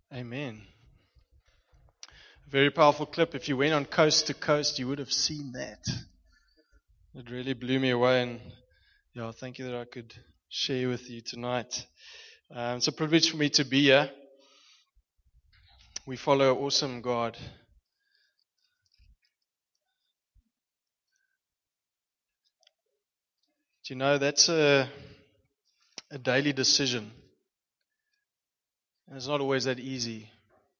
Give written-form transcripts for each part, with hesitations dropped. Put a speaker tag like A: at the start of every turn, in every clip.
A: Amen. Very powerful clip. If you went on Coast to Coast, you would have seen that. It really blew me away, and thank you that I could share with you tonight. It's a privilege for me to be here. We follow an awesome God. Do you know that's a daily decision? And it's not always that easy.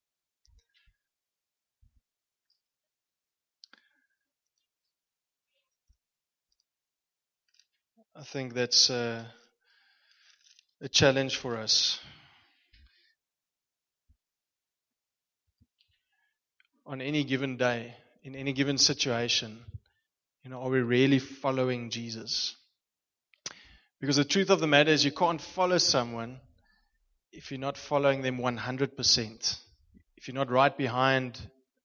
A: I think that's a challenge for us. On any given day, in any given situation, are we really following Jesus? Because the truth of the matter is you can't follow someone if you're not following them 100%. If you're not right behind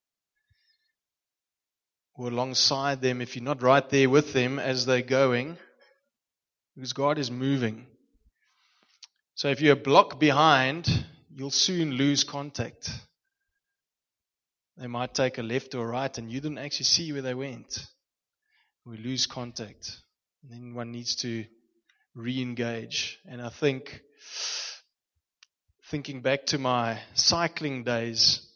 A: or alongside them, if you're not right there with them as they're going, because God is moving. So if you're a block behind, you'll soon lose contact. They might take a left or a right and you didn't actually see where they went. We lose contact. And then one needs to re-engage. And I think, thinking back to my cycling days,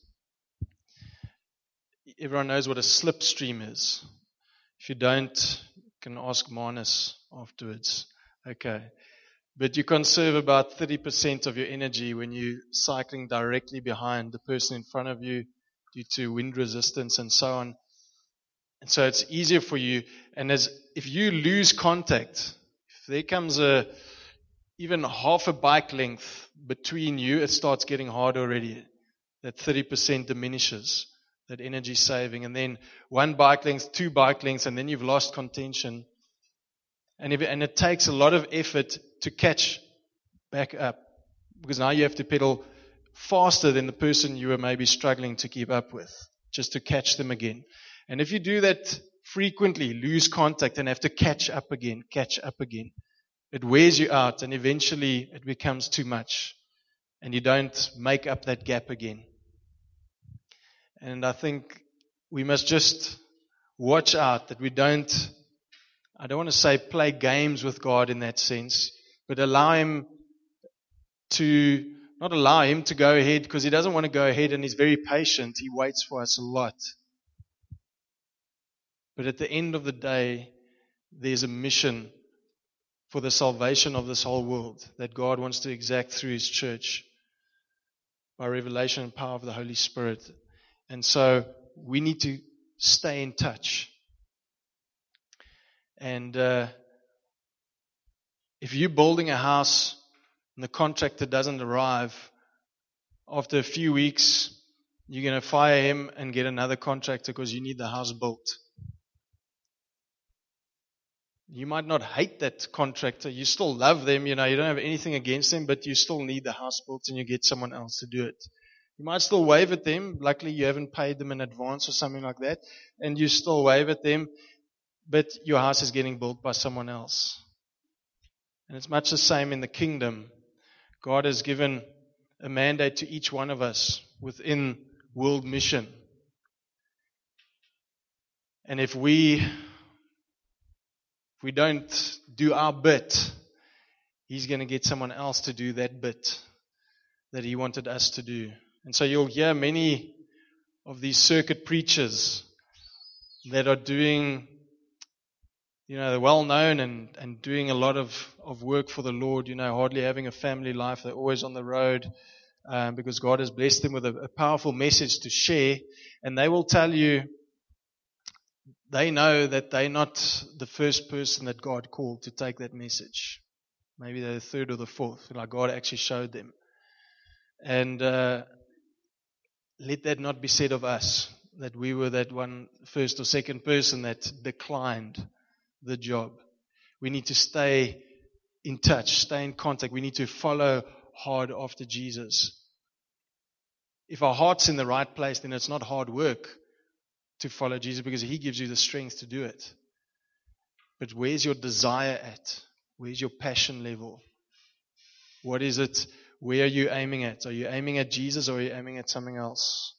A: everyone knows what a slipstream is. If you don't, you can ask Manus afterwards. Okay. But you conserve about 30% of your energy when you're cycling directly behind the person in front of you due to wind resistance and so on. And so it's easier for you. And if you lose contact, if there comes even half a bike length between you, it starts getting hard already. That 30% diminishes, that energy saving. And then one bike length, two bike lengths, and then you've lost contention. And it takes a lot of effort to catch back up. Because now you have to pedal faster than the person you were maybe struggling to keep up with, just to catch them again. And if you do that frequently, lose contact and have to catch up again, it wears you out and eventually it becomes too much. And you don't make up that gap again. And I think we must just watch out that we don't, I don't want to say play games with God in that sense, but allow Him to, not allow Him to go ahead because He doesn't want to go ahead and He's very patient. He waits for us a lot. But at the end of the day, there's a mission for the salvation of this whole world that God wants to exact through His church by revelation and power of the Holy Spirit. And so we need to stay in touch. And if you're building a house and the contractor doesn't arrive, after a few weeks, you're going to fire him and get another contractor because you need the house built. You might not hate that contractor. You still love them. You don't have anything against them, but you still need the house built and you get someone else to do it. You might still wave at them. Luckily, you haven't paid them in advance or something like that. And you still wave at them, but your house is getting built by someone else. And it's much the same in the kingdom. God has given a mandate to each one of us within world mission. And if we don't do our bit, He's going to get someone else to do that bit that He wanted us to do. And so you'll hear many of these circuit preachers that are doing, they're well known and doing a lot of work for the Lord, hardly having a family life. They're always on the road because God has blessed them with a powerful message to share. And they will tell you, they know that they're not the first person that God called to take that message. Maybe they're the third or the fourth, like God actually showed them. And let that not be said of us, that we were that one first or second person that declined the job. We need to stay in touch, stay in contact. We need to follow hard after Jesus. If our heart's in the right place, then it's not hard work to follow Jesus because He gives you the strength to do it. But where's your desire at? Where's your passion level? What is it? where are you aiming at? Are you aiming at Jesus or are you aiming at something else?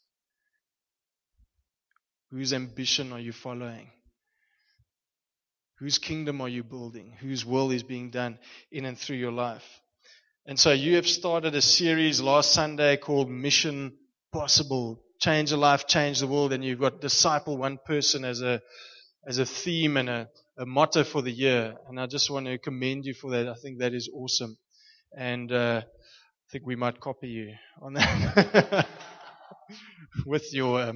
A: Whose ambition are you following? Whose kingdom are you building? Whose will is being done in and through your life? And so you have started a series last Sunday called Mission Possible. Change a life, change the world. And you've got disciple one person as a theme and a motto for the year. And I just want to commend you for that. I think that is awesome. And I think we might copy you on that with your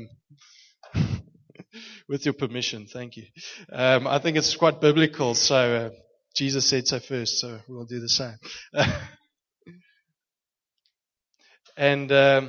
A: permission. Thank you. I think it's quite biblical. So Jesus said so first, so we'll do the same. And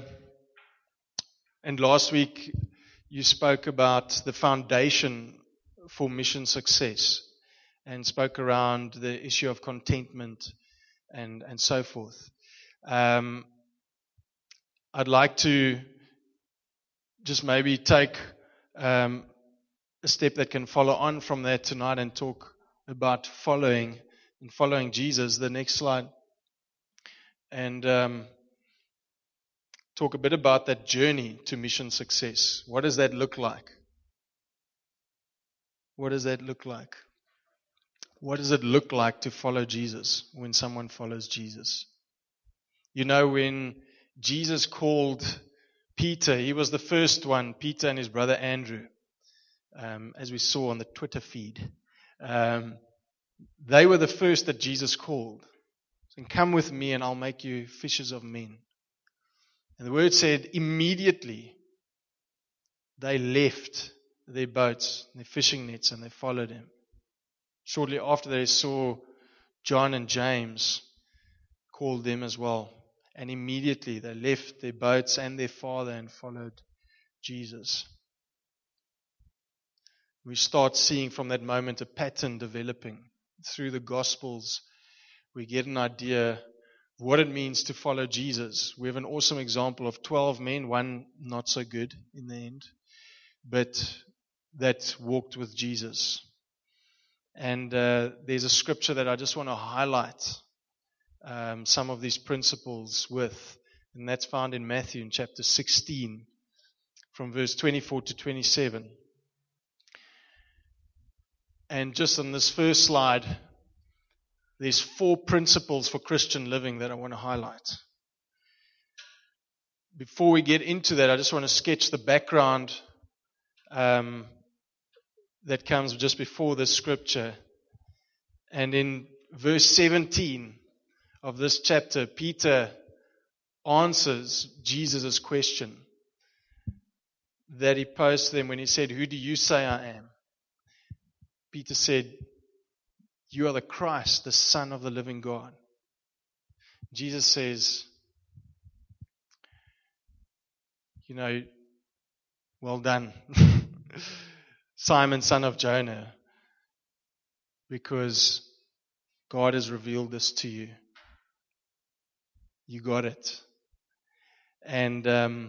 A: last week you spoke about the foundation for mission success and spoke around the issue of contentment and so forth. I'd like to just maybe take a step that can follow on from that tonight and talk about following Jesus. The next slide. And talk a bit about that journey to mission success. What does that look like? What does that look like? What does it look like to follow Jesus when someone follows Jesus? You know, when Jesus called Peter, he was the first one, Peter and his brother Andrew, as we saw on the Twitter feed. They were the first that Jesus called. And come with me and I'll make you fishers of men. And the word said, immediately they left their boats, their fishing nets, and they followed him. Shortly after they saw John and James, called them as well. And immediately they left their boats and their father and followed Jesus. We start seeing from that moment a pattern developing. Through the Gospels, we get an idea of what it means to follow Jesus. We have an awesome example of 12 men, one not so good in the end, but that walked with Jesus. And there's a scripture that I just want to highlight some of these principles with, and that's found in Matthew in chapter 16 from verse 24 to 27. And just on this first slide, there's 4 principles for Christian living that I want to highlight. Before we get into that, I just want to sketch the background that comes just before this scripture. And in verse 17 of this chapter, Peter answers Jesus' question that he posed to them when he said, "Who do you say I am?" Peter said, "You are the Christ, the Son of the living God." Jesus says, well done, Simon, son of Jonah, because God has revealed this to you. You got it. And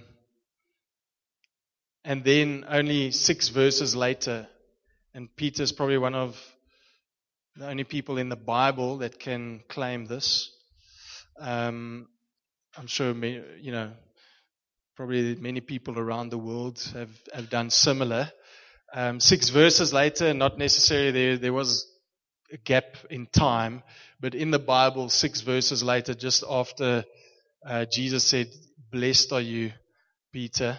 A: then only 6 verses later, and Peter's probably one of the only people in the Bible that can claim this. I'm sure, probably many people around the world have done similar. 6 verses later, not necessarily there was a gap in time, but in the Bible, 6 verses later, just after Jesus said, "Blessed are you, Peter,"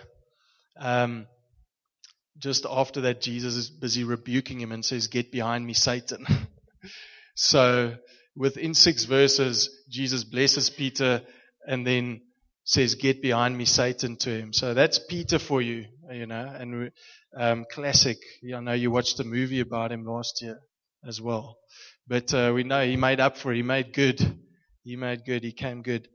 A: just after that, Jesus is busy rebuking him and says, "Get behind me, Satan." So within 6 verses, Jesus blesses Peter and then says, "Get behind me, Satan," to him. So that's Peter for you, and classic. I know you watched a movie about him last year as well. But we know he made up for it. He made good. He came good.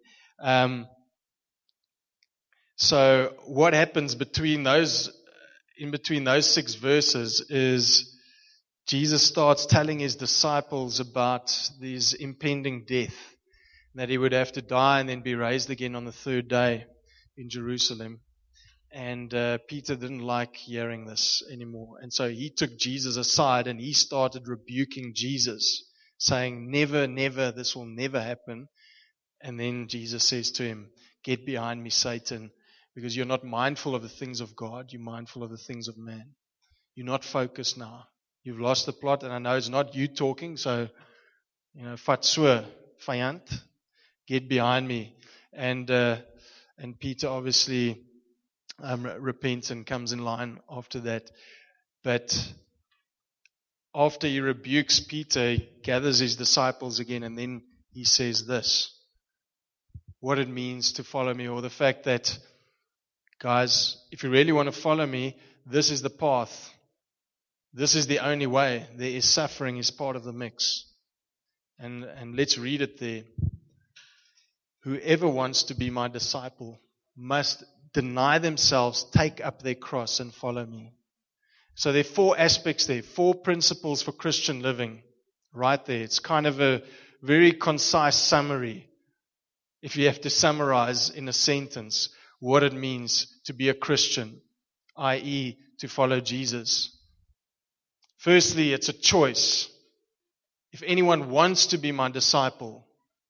A: So what happens in between those 6 verses is Jesus starts telling his disciples about his impending death, that he would have to die and then be raised again on the 3rd day in Jerusalem. And Peter didn't like hearing this anymore. And so he took Jesus aside and he started rebuking Jesus, saying, "Never, never, this will never happen." And then Jesus says to him, "Get behind me, Satan, because you're not mindful of the things of God, you're mindful of the things of man. You're not focused now. You've lost the plot, and I know it's not you talking, so, vat so, vyand, get behind me." And Peter obviously repents and comes in line after that. But after he rebukes Peter, he gathers his disciples again, and then he says this, what it means to follow me, or the fact that, guys, if you really want to follow me, this is the path. This is the only way. There is suffering is part of the mix. And let's read it there. Whoever wants to be my disciple must deny themselves, take up their cross, and follow me. So there are 4 aspects there, 4 principles for Christian living. Right there. It's kind of a very concise summary. If you have to summarize in a sentence what it means to be a Christian, i.e. to follow Jesus. Firstly, it's a choice. If anyone wants to be my disciple,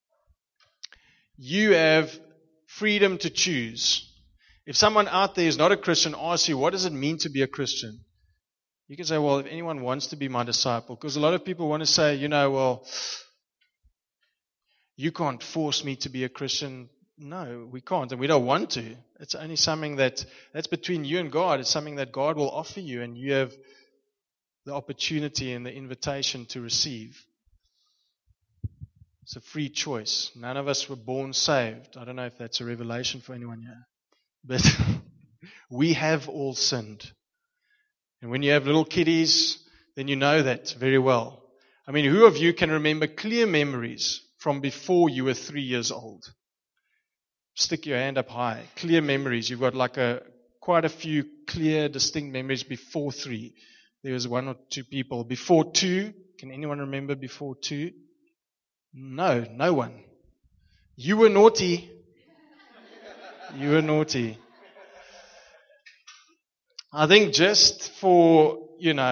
A: you have freedom to choose. If someone out there is not a Christian asks you, what does it mean to be a Christian? You can say, well, if anyone wants to be my disciple, because a lot of people want to say, well, you can't force me to be a Christian. No, we can't, and we don't want to. It's only something that's between you and God. It's something that God will offer you, and you have the opportunity and the invitation to receive. It's a free choice. None of us were born saved. I don't know if that's a revelation for anyone here. But we have all sinned. And when you have little kiddies, then you know that very well. I mean, who of you can remember clear memories from before you were 3 years old? Stick your hand up high. Clear memories. You've got quite a few clear, distinct memories before 3. There was 1 or 2 people. Before 2, can anyone remember before 2? No, no one. You were naughty. You were naughty. I think just for,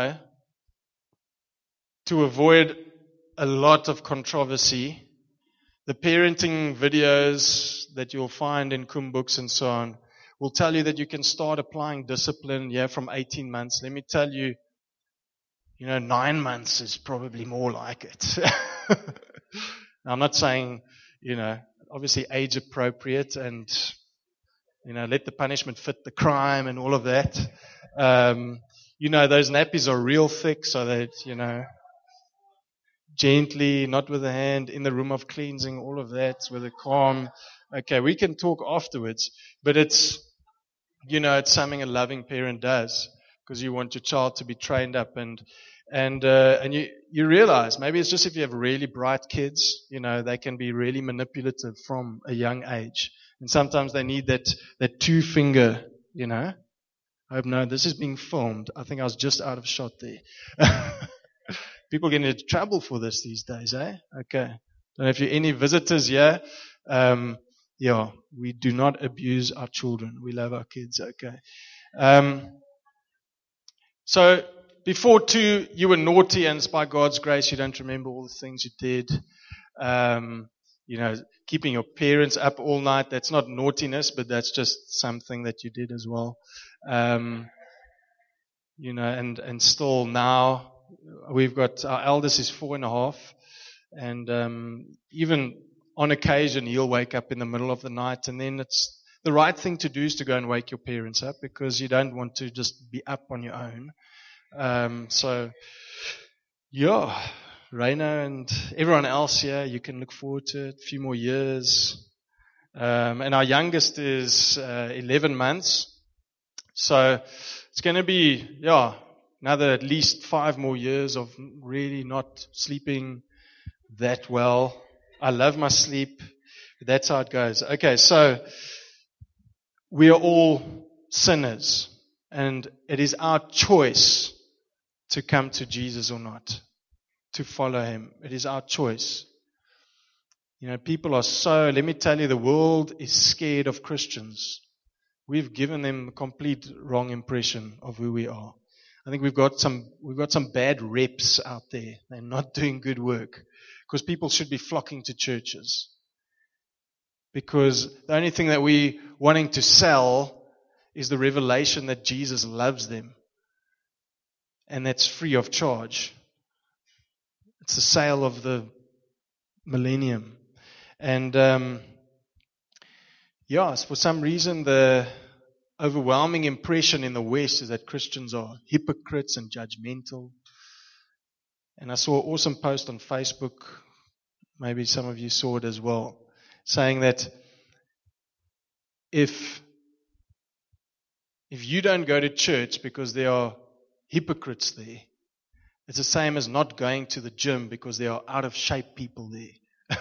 A: to avoid a lot of controversy, the parenting videos that you'll find in Books and so on will tell you that you can start applying discipline, from 18 months. Let me tell you, 9 months is probably more like it. Now, I'm not saying, obviously age appropriate and, let the punishment fit the crime and all of that. Those nappies are real thick so that, gently, not with a hand, in the room of cleansing, all of that, with a calm. Okay, we can talk afterwards, but it's something a loving parent does because you want your child to be trained up and you realize maybe it's just if you have really bright kids, they can be really manipulative from a young age. And sometimes they need that 2-finger, I hope this is being filmed. I think I was just out of shot there. People get into trouble for this these days, eh? Okay. Don't know if you're any visitors here. We do not abuse our children. We love our kids, okay. So, before 2, you were naughty, and it's by God's grace you don't remember all the things you did. Keeping your parents up all night, that's not naughtiness, but that's just something that you did as well. And still now, we've got, our eldest is 4.5, and even on occasion he'll wake up in the middle of the night, and then it's the right thing to do is to go and wake your parents up because you don't want to just be up on your own. Raina and everyone else here, you can look forward to it, a few more years. And our youngest is 11 months. So it's going to be, another at least 5 more years of really not sleeping that well. I love my sleep. But that's how it goes. Okay, so we are all sinners. And it is our choice to come to Jesus or not, to follow Him. It is our choice. People are let me tell you, the world is scared of Christians. We've given them a complete wrong impression of who we are. I think we've got some bad reps out there. They're not doing good work because people should be flocking to churches. Because the only thing that we wanting to sell is the revelation that Jesus loves them. And that's free of charge. It's the sale of the millennium. And for some reason the overwhelming impression in the West is that Christians are hypocrites and judgmental. And I saw an awesome post on Facebook, maybe some of you saw it as well, saying that if you don't go to church because there are hypocrites there, it's the same as not going to the gym because there are out of shape people there.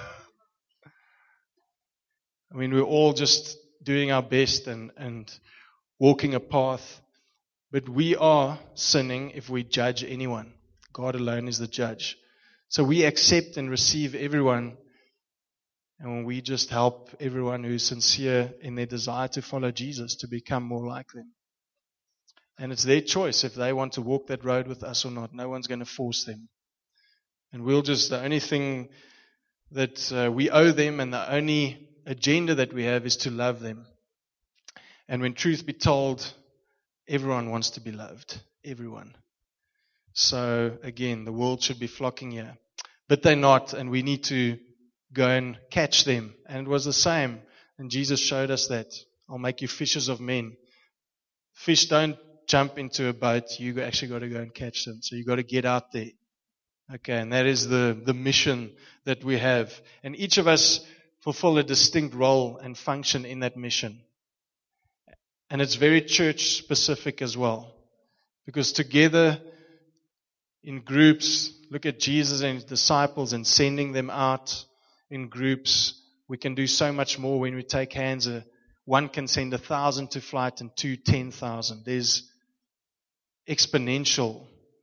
A: I mean, we're all just doing our best and walking a path, but we are sinning if we judge anyone. God alone is the judge. So we accept and receive everyone, and we just help everyone who's sincere in their desire to follow Jesus to become more like them. And it's their choice if they want to walk that road with us or not. No one's going to force them. And the only thing that we owe them and the only agenda that we have is to love them. And when truth be told, everyone wants to be loved. Everyone. So again, the world should be flocking here. But they're not, and we need to go and catch them. And it was the same. And Jesus showed us that. I'll make you fishers of men. Fish don't jump into a boat. You actually got to go and catch them. So you got to get out there. Okay, and that is the mission that we have. And each of us fulfill a distinct role and function in that mission. And it's very church specific as well. Because together in groups, look at Jesus and his disciples and sending them out in groups. We can do so much more when we take hands. One can send 1,000 to flight and 2, 10,000. There's exponential,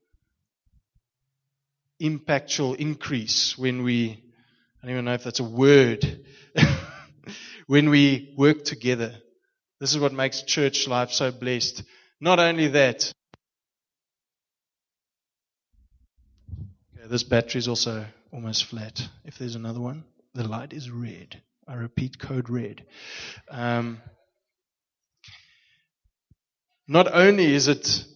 A: impactual increase when we, I don't even know if that's a word, when we work together. This is what makes church life so blessed. Not only that, okay, this battery is also almost flat. If there's another one, the light is red. I repeat, code red. Not only is it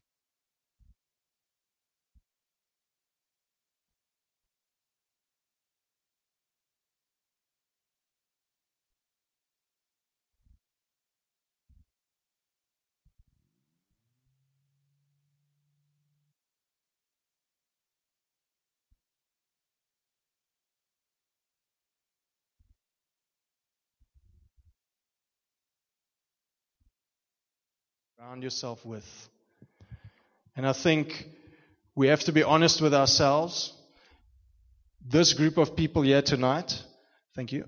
A: surround yourself with. And I think we have to be honest with ourselves. This group of people here tonight, thank you.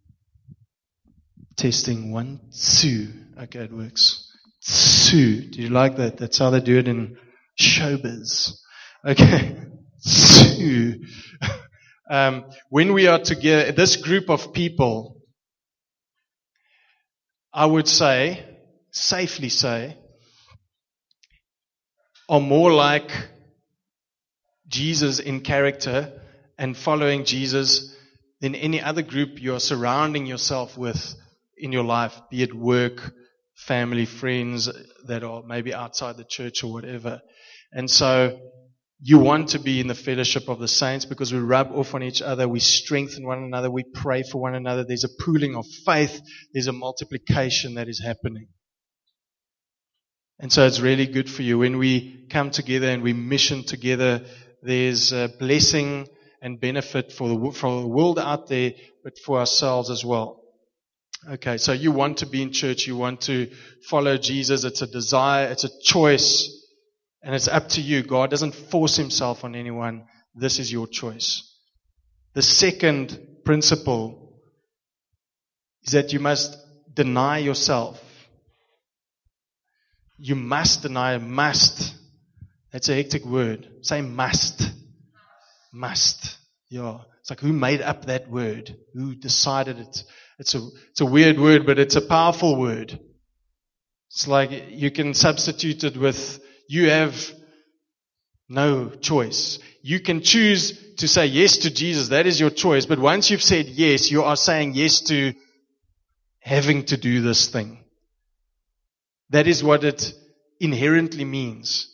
A: Testing 1, 2. Okay, it works. 2. Do you like that? That's how they do it in showbiz. Okay. 2. When we are together, this group of people, I would safely say, are more like Jesus in character and following Jesus than any other group you're surrounding yourself with in your life, be it work, family, friends that are maybe outside the church or whatever. And so you want to be in the fellowship of the saints because we rub off on each other, we strengthen one another, we pray for one another. There's a pooling of faith, there's a multiplication that is happening. And so it's really good for you. When we come together and we mission together, there's a blessing and benefit for the world out there, but for ourselves as well. Okay, so you want to be in church, you want to follow Jesus. It's a desire, it's a choice, and it's up to you. God doesn't force himself on anyone. This is your choice. The second principle is that you must deny yourself. You must deny, must. That's a hectic word. Say must. Must. Yeah. It's like, who made up that word? Who decided it? It's a weird word, but it's a powerful word. It's like you can substitute it with, you have no choice. You can choose to say yes to Jesus. That is your choice. But once you've said yes, you are saying yes to having to do this thing. That is what it inherently means.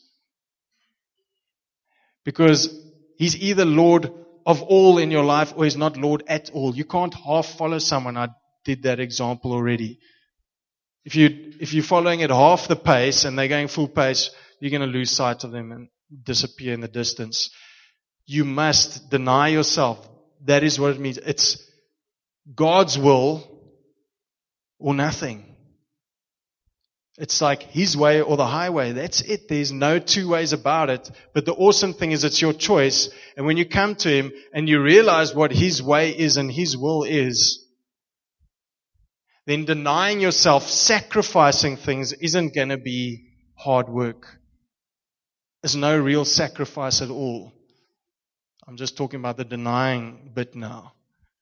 A: Because He's either Lord of all in your life or He's not Lord at all. You can't half follow someone. I did that example already. If you're following at half the pace and they're going full pace, you're going to lose sight of them and disappear in the distance. You must deny yourself. That is what it means. It's God's will or nothing. It's like His way or the highway. That's it. There's no two ways about it. But the awesome thing is it's your choice. And when you come to Him and you realize what His way is and His will is, then denying yourself, sacrificing things isn't going to be hard work. There's no real sacrifice at all. I'm just talking about the denying bit now.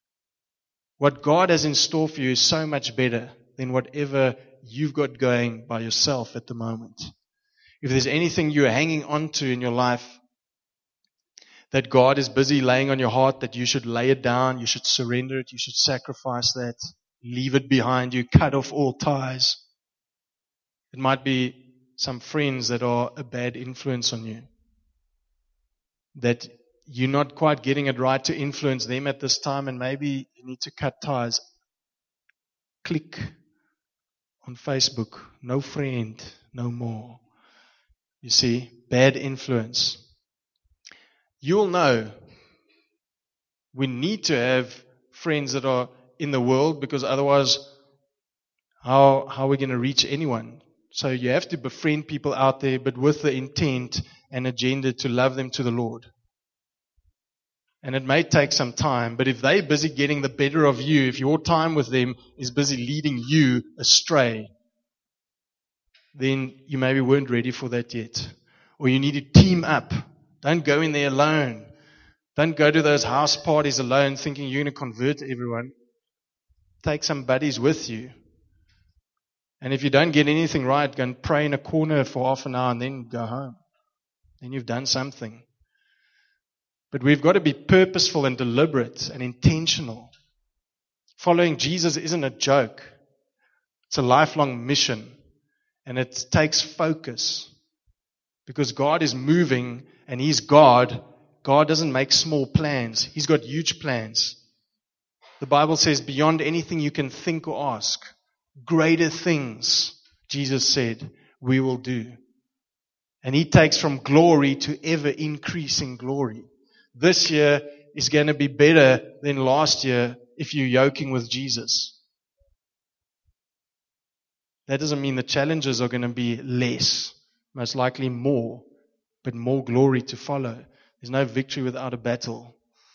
A: What God has in store for you is so much better than whatever you've got going by yourself at the moment. If there's anything you're hanging on to in your life that God is busy laying on your heart, that you should lay it down, you should surrender it, you should sacrifice that, leave it behind you, cut off all ties. It might be some friends that are a bad influence on you, that you're not quite getting it right to influence them at this time, and maybe you need to cut ties. Click on Facebook. No friend, no more. You see, bad influence. You'll know we need to have friends that are in the world, because otherwise how are we going to reach anyone? So you have to befriend people out there, but with the intent and agenda to love them to the Lord. And it may take some time, but if they're busy getting the better of you, if your time with them is busy leading you astray, then you maybe weren't ready for that yet. Or you need to team up. Don't go in there alone. Don't go to those house parties alone thinking you're going to convert everyone. Take some buddies with you. And if you don't get anything right, go and pray in a corner for half an hour and then go home. Then you've done something. But we've got to be purposeful and deliberate and intentional. Following Jesus isn't a joke. It's a lifelong mission. And it takes focus. Because God is moving and He's God. God doesn't make small plans. He's got huge plans. The Bible says beyond anything you can think or ask, greater things, Jesus said, we will do. And He takes from glory to ever increasing glory. This year is going to be better than last year if you're yoking with Jesus. That doesn't mean the challenges are going to be less, most likely more, but more glory to follow. There's no victory without a battle.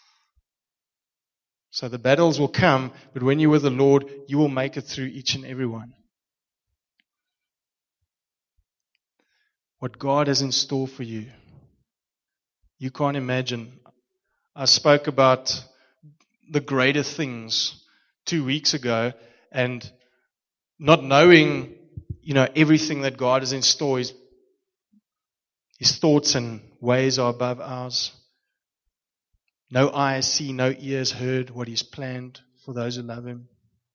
A: So the battles will come, but when you're with the Lord, you will make it through each and every one. What God has in store for you, you can't imagine. I spoke about the greater things 2 weeks ago, and not knowing, everything that God has in store, His thoughts and ways are above ours. No eye has seen, no ears heard what He's planned for those who love Him.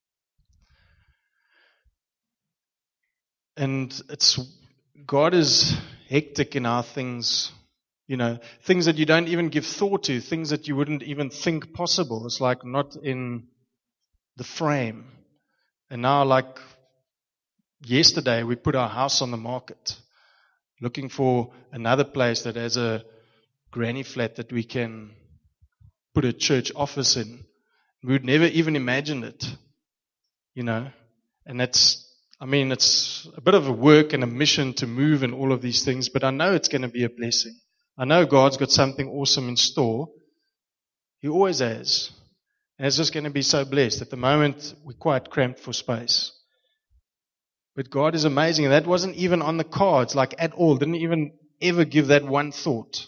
A: And God is hectic in our things, things that you don't even give thought to, things that you wouldn't even think possible. It's like not in the frame. And now, like yesterday, we put our house on the market, looking for another place that has a granny flat that we can put a church office in. We would never even imagine it, And it's a bit of a work and a mission to move and all of these things, but I know it's going to be a blessing. I know God's got something awesome in store. He always has. And it's just going to be so blessed. At the moment, we're quite cramped for space. But God is amazing. And that wasn't even on the cards, like at all. Didn't even ever give that one thought.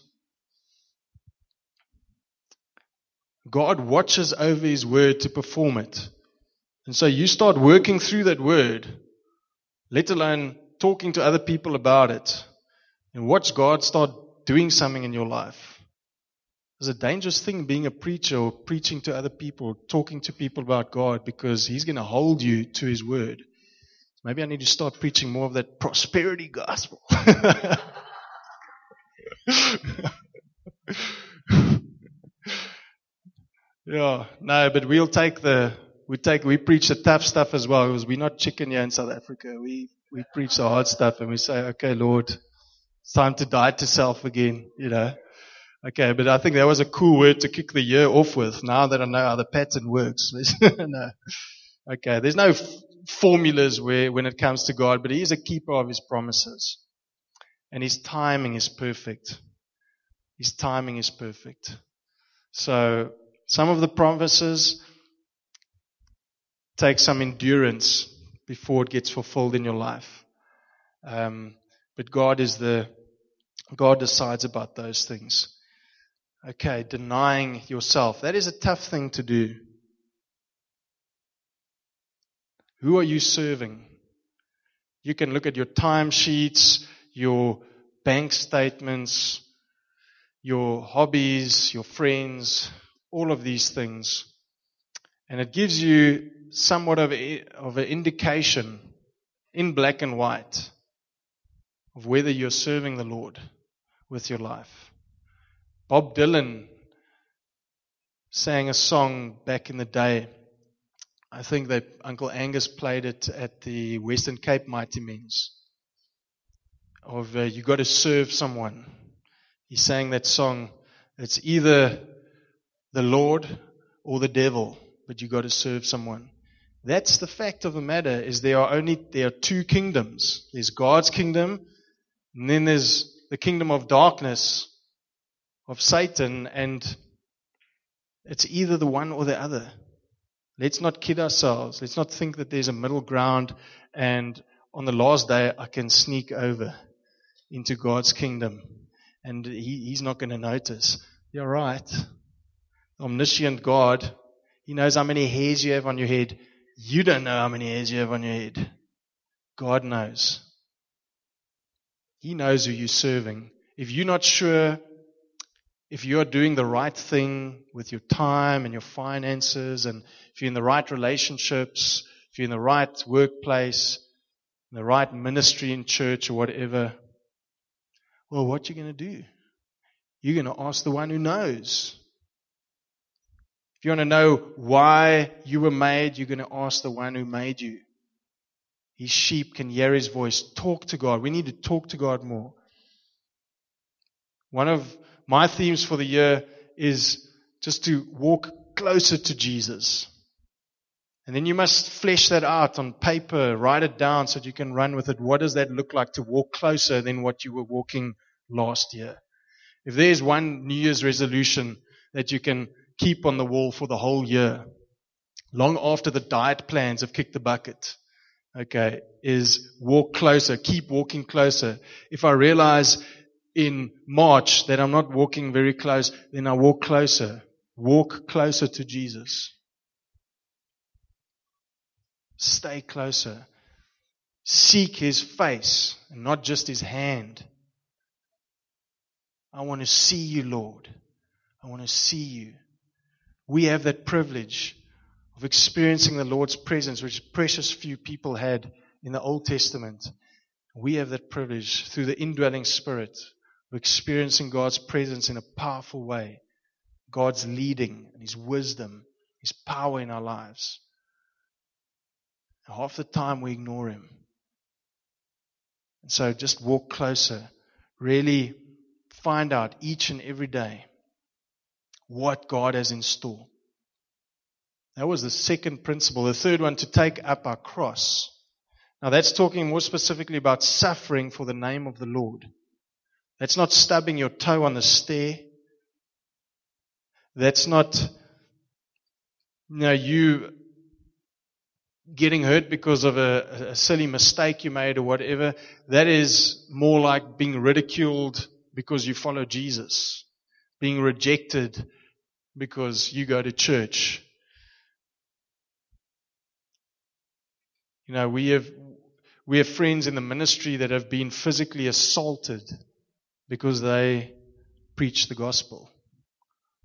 A: God watches over His word to perform it. And so you start working through that word, let alone talking to other people about it, and watch God start doing something in your life. It's a dangerous thing being a preacher or preaching to other people, talking to people about God, because He's going to hold you to His word. Maybe I need to start preaching more of that prosperity gospel. Yeah, no, but we preach the tough stuff as well, because we're not chicken here in South Africa. We preach the hard stuff, and we say, okay, Lord, it's time to die to self again, Okay, but I think that was a cool word to kick the year off with, now that I know how the pattern works. No. Okay, there's no formulas when it comes to God, but He is a keeper of His promises. And His timing is perfect. His timing is perfect. So, some of the promises take some endurance before it gets fulfilled in your life. But God decides about those things. Okay, denying yourself. That is a tough thing to do. Who are you serving? You can look at your timesheets, your bank statements, your hobbies, your friends, all of these things. And it gives you somewhat of an indication in black and white of whether you're serving the Lord with your life. Bob Dylan sang a song back in the day. I think that Uncle Angus played it at the Western Cape Mighty Men's. Of you got to serve someone. He sang that song. It's either the Lord or the devil, but you got to serve someone. That's the fact of the matter. Is there are two kingdoms. There's God's kingdom, and then there's the kingdom of darkness, of Satan, and it's either the one or the other. Let's not kid ourselves. Let's not think that there's a middle ground and on the last day I can sneak over into God's kingdom and He's not going to notice. You're right. Omniscient God, He knows how many hairs you have on your head. You don't know how many hairs you have on your head. God knows. He knows who you're serving. If you're not sure if you're doing the right thing with your time and your finances, and if you're in the right relationships, if you're in the right workplace, in the right ministry in church or whatever, well, what are you going to do? You're going to ask the one who knows. If you want to know why you were made, you're going to ask the one who made you. His sheep can hear His voice. Talk to God. We need to talk to God more. One of my themes for the year is just to walk closer to Jesus. And then you must flesh that out on paper, write it down so that you can run with it. What does that look like to walk closer than what you were walking last year? If there's one New Year's resolution that you can keep on the wall for the whole year, long after the diet plans have kicked the bucket, okay, is walk closer, keep walking closer. If I realize in March that I'm not walking very close, then I walk closer. Walk closer to Jesus. Stay closer. Seek His face and not just His hand. I want to see you, Lord. I want to see you. We have that privilege of experiencing the Lord's presence, which precious few people had in the Old Testament. We have that privilege through the indwelling Spirit of experiencing God's presence in a powerful way. God's leading and His wisdom, His power in our lives. Half the time we ignore Him. And so just walk closer. Really find out each and every day what God has in store. That was the second principle. The third one, to take up our cross. Now that's talking more specifically about suffering for the name of the Lord. That's not stubbing your toe on the stair. That's not, you getting hurt because of a silly mistake you made or whatever. That is more like being ridiculed because you follow Jesus. Being rejected because you go to church. We have friends in the ministry that have been physically assaulted because they preach the gospel.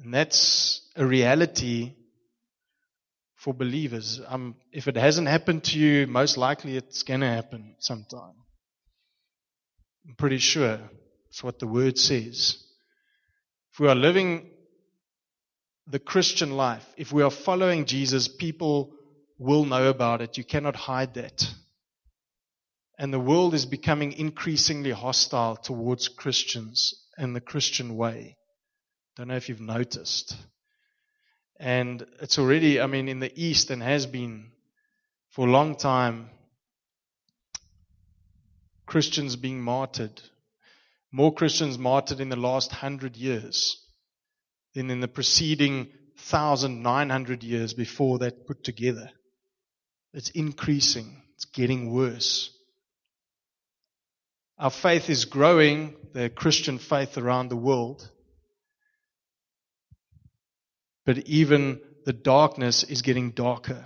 A: And that's a reality for believers. If it hasn't happened to you, most likely it's going to happen sometime. I'm pretty sure it's what the Word says. If we are living the Christian life, if we are following Jesus, people will know about it. You cannot hide that. And the world is becoming increasingly hostile towards Christians and the Christian way. Don't know if you've noticed. And it's already, in the East and has been for a long time, Christians being martyred. More Christians martyred in the last 100 years than in the preceding 1,900 years before that put together. It's increasing. It's getting worse. Our faith is growing, the Christian faith around the world. But even the darkness is getting darker.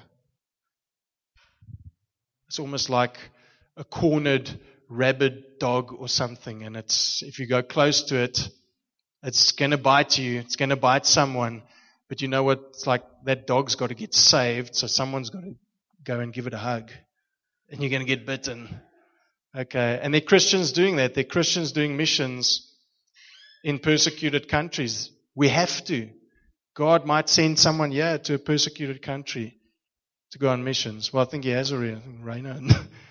A: It's almost like a cornered rabid dog or something. And if you go close to it, it's going to bite you. It's going to bite someone. But you know what? It's like that dog's got to get saved. So someone's got to go and give it a hug. And you're going to get bitten. Okay. And there are Christians doing that. There are Christians doing missions in persecuted countries. We have to. God might send someone here to a persecuted country to go on missions. Well, I think He has already. Raina.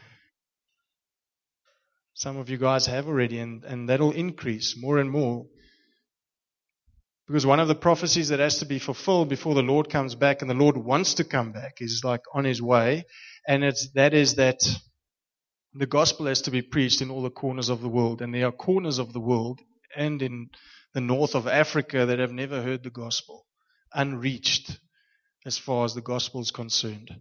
A: Some of you guys have already, and that'll increase more and more. Because one of the prophecies that has to be fulfilled before the Lord comes back, and the Lord wants to come back, is like on His way, and that is that the gospel has to be preached in all the corners of the world. And there are corners of the world and in the north of Africa that have never heard the gospel. Unreached as far as the gospel is concerned.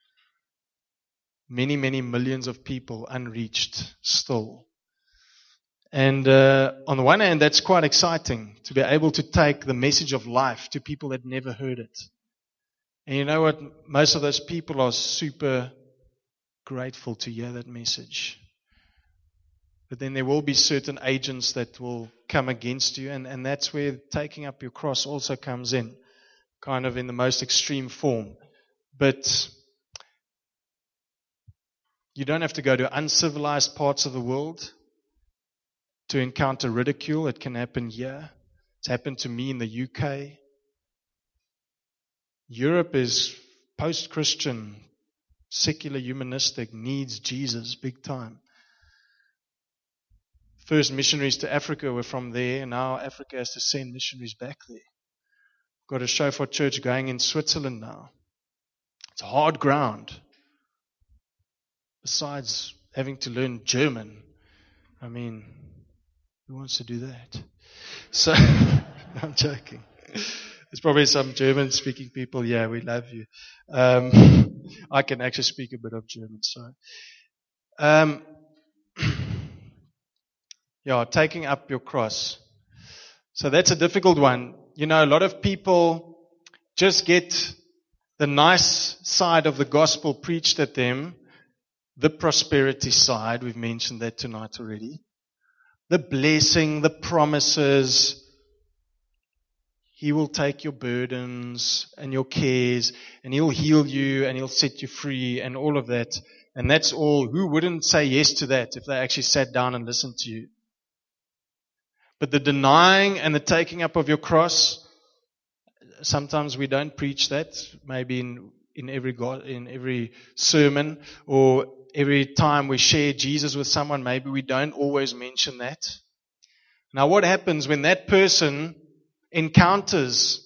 A: Many, many millions of people unreached still. And on the one hand, that's quite exciting to be able to take the message of life to people that never heard it. And you know what? Most of those people are super grateful to hear that message. But then there will be certain agents that will come against you, and that's where taking up your cross also comes in, kind of in the most extreme form. But you don't have to go to uncivilized parts of the world to encounter ridicule. It can happen here. It's happened to me in the UK. Europe is post-Christian, secular, humanistic, needs Jesus big time. First missionaries to Africa were from there, and now Africa has to send missionaries back there. Got a Shofar church going in Switzerland now. It's hard ground. Besides having to learn German, who wants to do that? So, I'm joking. There's probably some German-speaking people. Yeah, we love you. I can actually speak a bit of German, so. Taking up your cross. So that's a difficult one. A lot of people just get the nice side of the gospel preached at them. The prosperity side, we've mentioned that tonight already. The blessing, the promises. He will take your burdens and your cares, and He'll heal you, and He'll set you free, and all of that. And that's all. Who wouldn't say yes to that if they actually sat down and listened to you? But the denying and the taking up of your cross, sometimes we don't preach that. Maybe in every sermon, or every time we share Jesus with someone, maybe we don't always mention that. Now, what happens when that person encounters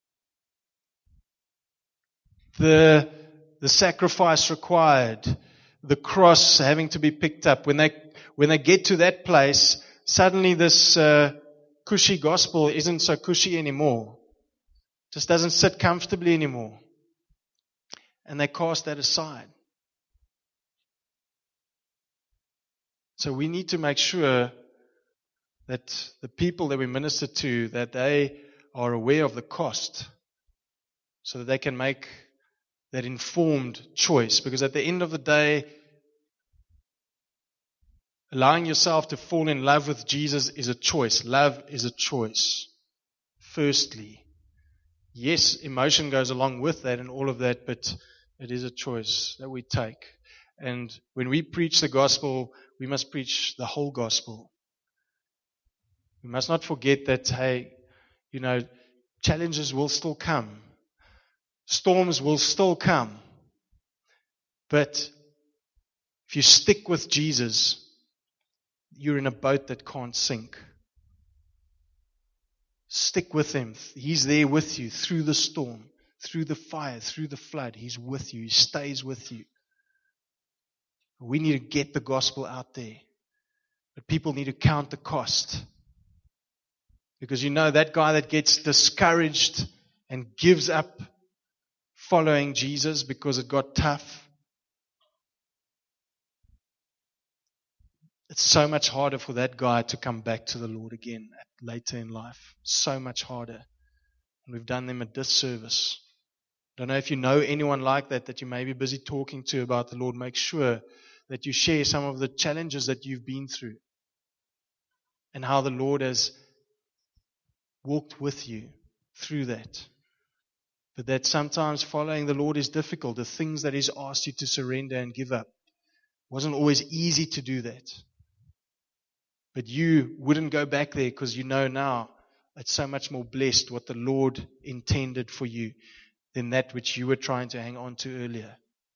A: the sacrifice required, the cross having to be picked up? When they get to that place, suddenly this cushy gospel isn't so cushy anymore. Just doesn't sit comfortably anymore. And they cast that aside. So we need to make sure that the people that we minister to, that they are aware of the cost, so that they can make that informed choice. Because at the end of the day, allowing yourself to fall in love with Jesus is a choice. Love is a choice. Firstly, Yes, emotion goes along with that and all of that, but it is a choice that we take. And when we preach the gospel, we must preach the whole gospel. We must not forget that, hey, challenges will still come. Storms will still come. But if you stick with Jesus, you're in a boat that can't sink. Stick with Him. He's there with you through the storm, through the fire, through the flood. He's with you. He stays with you. We need to get the gospel out there. But people need to count the cost. Because that guy that gets discouraged and gives up following Jesus because it got tough, it's so much harder for that guy to come back to the Lord again later in life. So much harder. And we've done them a disservice. I don't know if you know anyone like that you may be busy talking to about the Lord. Make sure that you share some of the challenges that you've been through and how the Lord has walked with you through that. But that sometimes following the Lord is difficult. The things that He's asked you to surrender and give up. It wasn't always easy to do that. But you wouldn't go back there because you know now it's so much more blessed what the Lord intended for you than that which you were trying to hang on to earlier.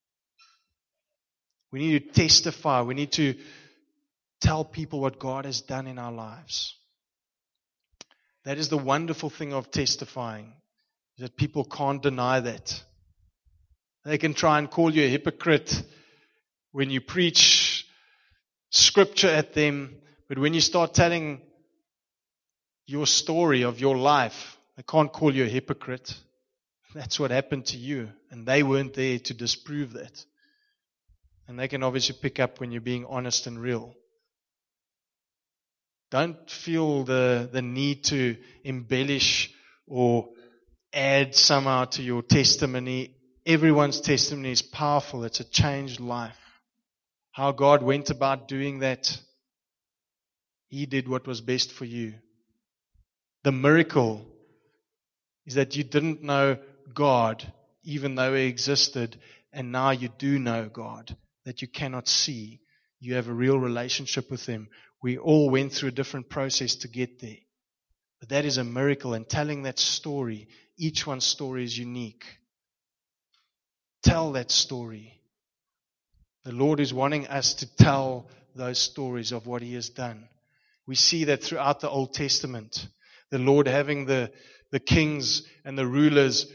A: We need to testify. We need to tell people what God has done in our lives. That is the wonderful thing of testifying, that people can't deny that. They can try and call you a hypocrite when you preach scripture at them, but when you start telling your story of your life, they can't call you a hypocrite. That's what happened to you, and they weren't there to disprove that. And they can obviously pick up when you're being honest and real. Don't feel the need to embellish or add somehow to your testimony. Everyone's testimony is powerful. It's a changed life. How God went about doing that, He did what was best for you. The miracle is that you didn't know God even though He existed, and now you do know God that you cannot see. You have a real relationship with Him. We all went through a different process to get there. But that is a miracle, and telling that story, each one's story is unique. Tell that story. The Lord is wanting us to tell those stories of what He has done. We see that throughout the Old Testament. The Lord having the kings and the rulers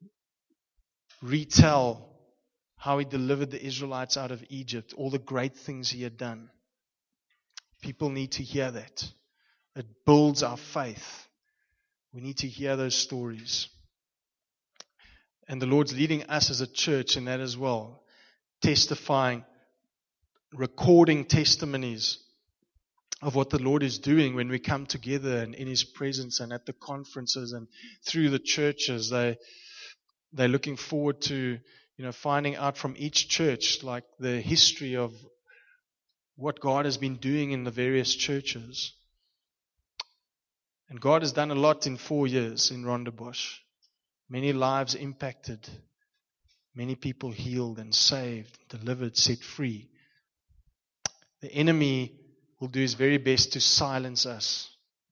A: retell how He delivered the Israelites out of Egypt, all the great things He had done. People need to hear that. It builds our faith. We need to hear those stories. And the Lord's leading us as a church in that as well. Testifying, recording testimonies of what the Lord is doing when we come together and in His presence and at the conferences and through the churches. They're looking forward to finding out from each church like the history of what God has been doing in the various churches. And God has done a lot in 4 years in Rondebosch. Many lives impacted. Many people healed and saved, delivered, set free. The enemy will do his very best to silence us.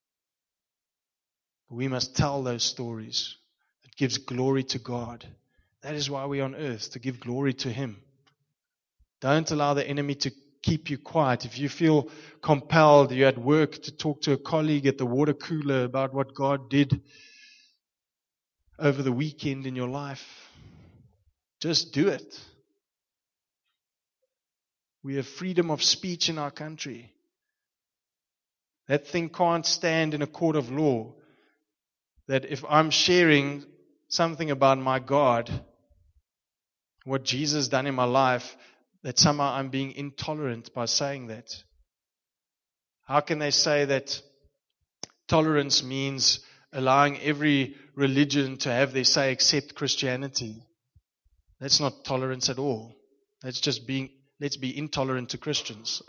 A: But we must tell those stories. It gives glory to God. That is why we're on earth, to give glory to Him. Don't allow the enemy to keep you quiet. If you feel compelled, you're at work, to talk to a colleague at the water cooler about what God did over the weekend in your life, just do it. We have freedom of speech in our country. That thing can't stand in a court of law. That if I'm sharing something about my God, what Jesus done in my life, that somehow I'm being intolerant by saying that. How can they say that tolerance means allowing every religion to have their say except Christianity? That's not tolerance at all. That's just let's be intolerant to Christians.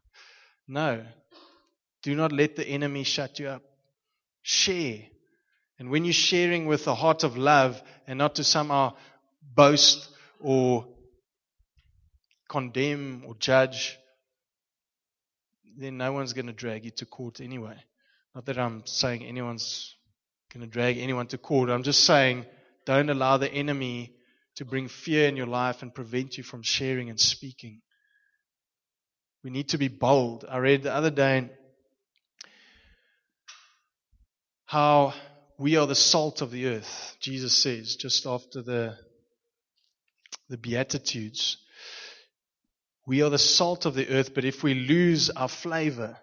A: No. Do not let the enemy shut you up. Share. And when you're sharing with a heart of love and not to somehow boast or condemn or judge, then no one's going to drag you to court anyway. Not that I'm saying anyone's going to drag anyone to court. I'm just saying don't allow the enemy to bring fear in your life and prevent you from sharing and speaking. We need to be bold. I read the other day how we are the salt of the earth, Jesus says, just after the Beatitudes. We are the salt of the earth, but if we lose our flavor,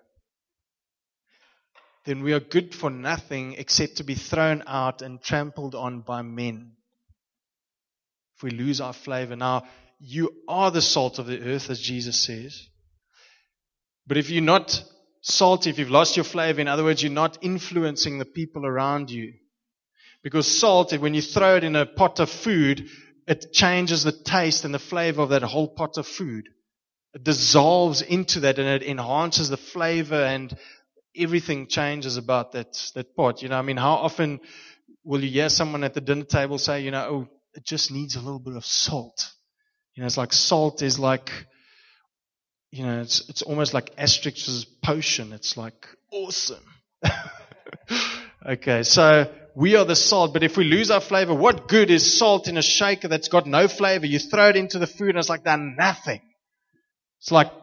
A: then we are good for nothing except to be thrown out and trampled on by men. If we lose our flavor. Now, you are the salt of the earth, as Jesus says. But if you're not salty, if you've lost your flavor, in other words, you're not influencing the people around you. Because salt, when you throw it in a pot of food, it changes the taste and the flavor of that whole pot of food. It dissolves into that and it enhances the flavor and everything changes about that pot. How often will you hear someone at the dinner table say, oh, it just needs a little bit of salt. It's like salt is like, it's almost like Asterix's potion. It's like awesome. Okay, so we are the salt, but if we lose our flavor, what good is salt in a shaker that's got no flavor? You throw it into the food and it's like done nothing. It's like,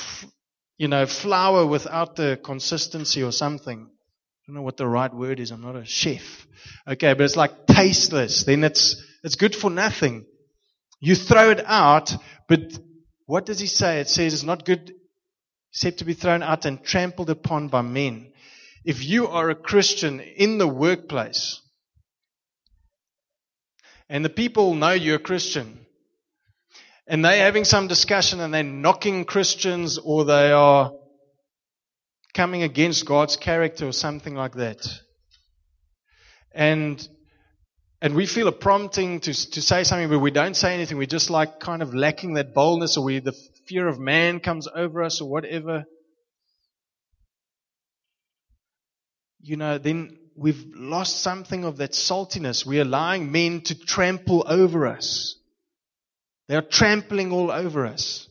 A: flour without the consistency or something. I don't know what the right word is. I'm not a chef. Okay, but it's like tasteless. Then it's good for nothing. You throw it out, but what does he say? It says it's not good except to be thrown out and trampled upon by men. If you are a Christian in the workplace, and the people know you're a Christian, and they're having some discussion and they're knocking Christians or they are coming against God's character or something like that. And we feel a prompting to say something, but we don't say anything. We're just like kind of lacking that boldness, or the fear of man comes over us or whatever. Then we've lost something of that saltiness. We're allowing men to trample over us. They are trampling all over us.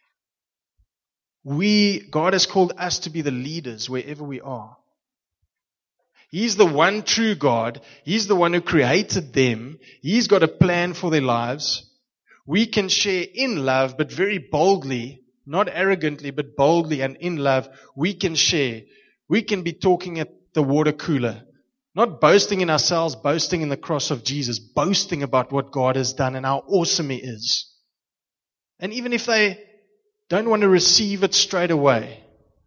A: God has called us to be the leaders wherever we are. He's the one true God. He's the one who created them. He's got a plan for their lives. We can share in love, but very boldly, not arrogantly, but boldly and in love. We can share. We can be talking at the water cooler, not boasting in ourselves, boasting in the cross of Jesus, boasting about what God has done and how awesome He is. And even if they don't want to receive it straight away,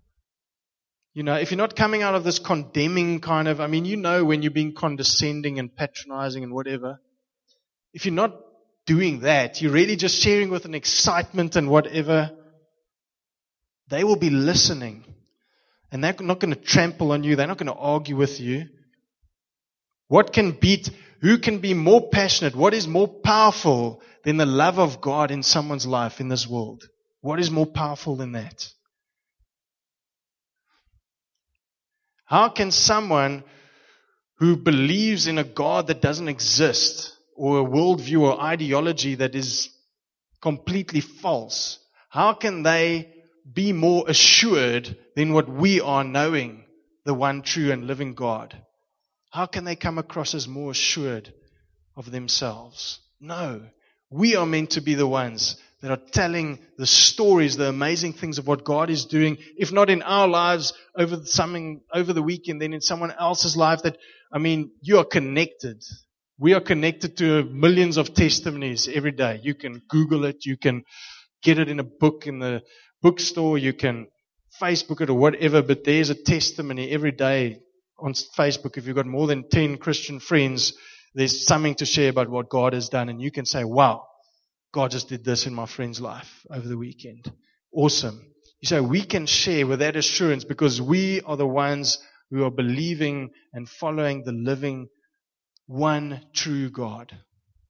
A: if you're not coming out of this condemning kind of, when you're being condescending and patronizing and whatever. If you're not doing that, you're really just sharing with an excitement and whatever, they will be listening. And they're not going to trample on you. They're not going to argue with you. Who can be more passionate? What is more powerful than the love of God in someone's life in this world? What is more powerful than that? How can someone who believes in a God that doesn't exist, or a worldview or ideology that is completely false, how can they be more assured than what we are, knowing the one true and living God? How can they come across as more assured of themselves? No. We are meant to be the ones that are telling the stories, the amazing things of what God is doing, if not in our lives over the weekend, then in someone else's life. You are connected. We are connected to millions of testimonies every day. You can Google it. You can get it in a book in the bookstore. You can Facebook it or whatever, but there's a testimony every day on Facebook. If you've got more than 10 Christian friends, there's something to share about what God has done, and you can say, wow, God just did this in my friend's life over the weekend. Awesome. You say we can share with that assurance because we are the ones who are believing and following the living one true God.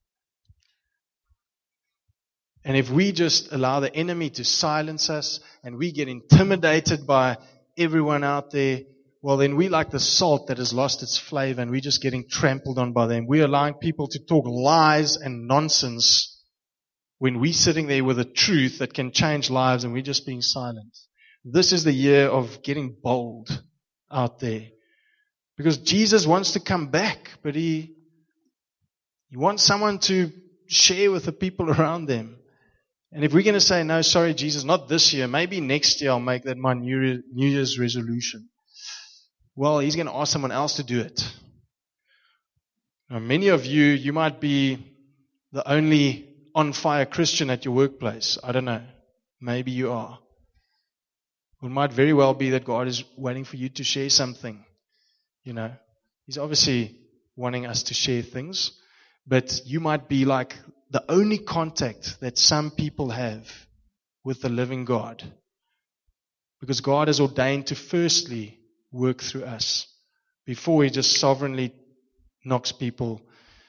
A: And if we just allow the enemy to silence us and we get intimidated by everyone out there, well, then we like the salt that has lost its flavor and we're just getting trampled on by them. We're allowing people to talk lies and nonsense when we're sitting there with a truth that can change lives and we're just being silent. This is the year of getting bold out there. Because Jesus wants to come back, but He wants someone to share with the people around them. And if we're going to say, no, sorry, Jesus, not this year, maybe next year I'll make that my New Year's resolution. Well, He's going to ask someone else to do it. Now, many of you might be the only on-fire Christian at your workplace. I don't know. Maybe you are. It might very well be that God is waiting for you to share something. He's obviously wanting us to share things. But you might be like the only contact that some people have with the living God. Because God has ordained to firstly work through us before He just sovereignly knocks people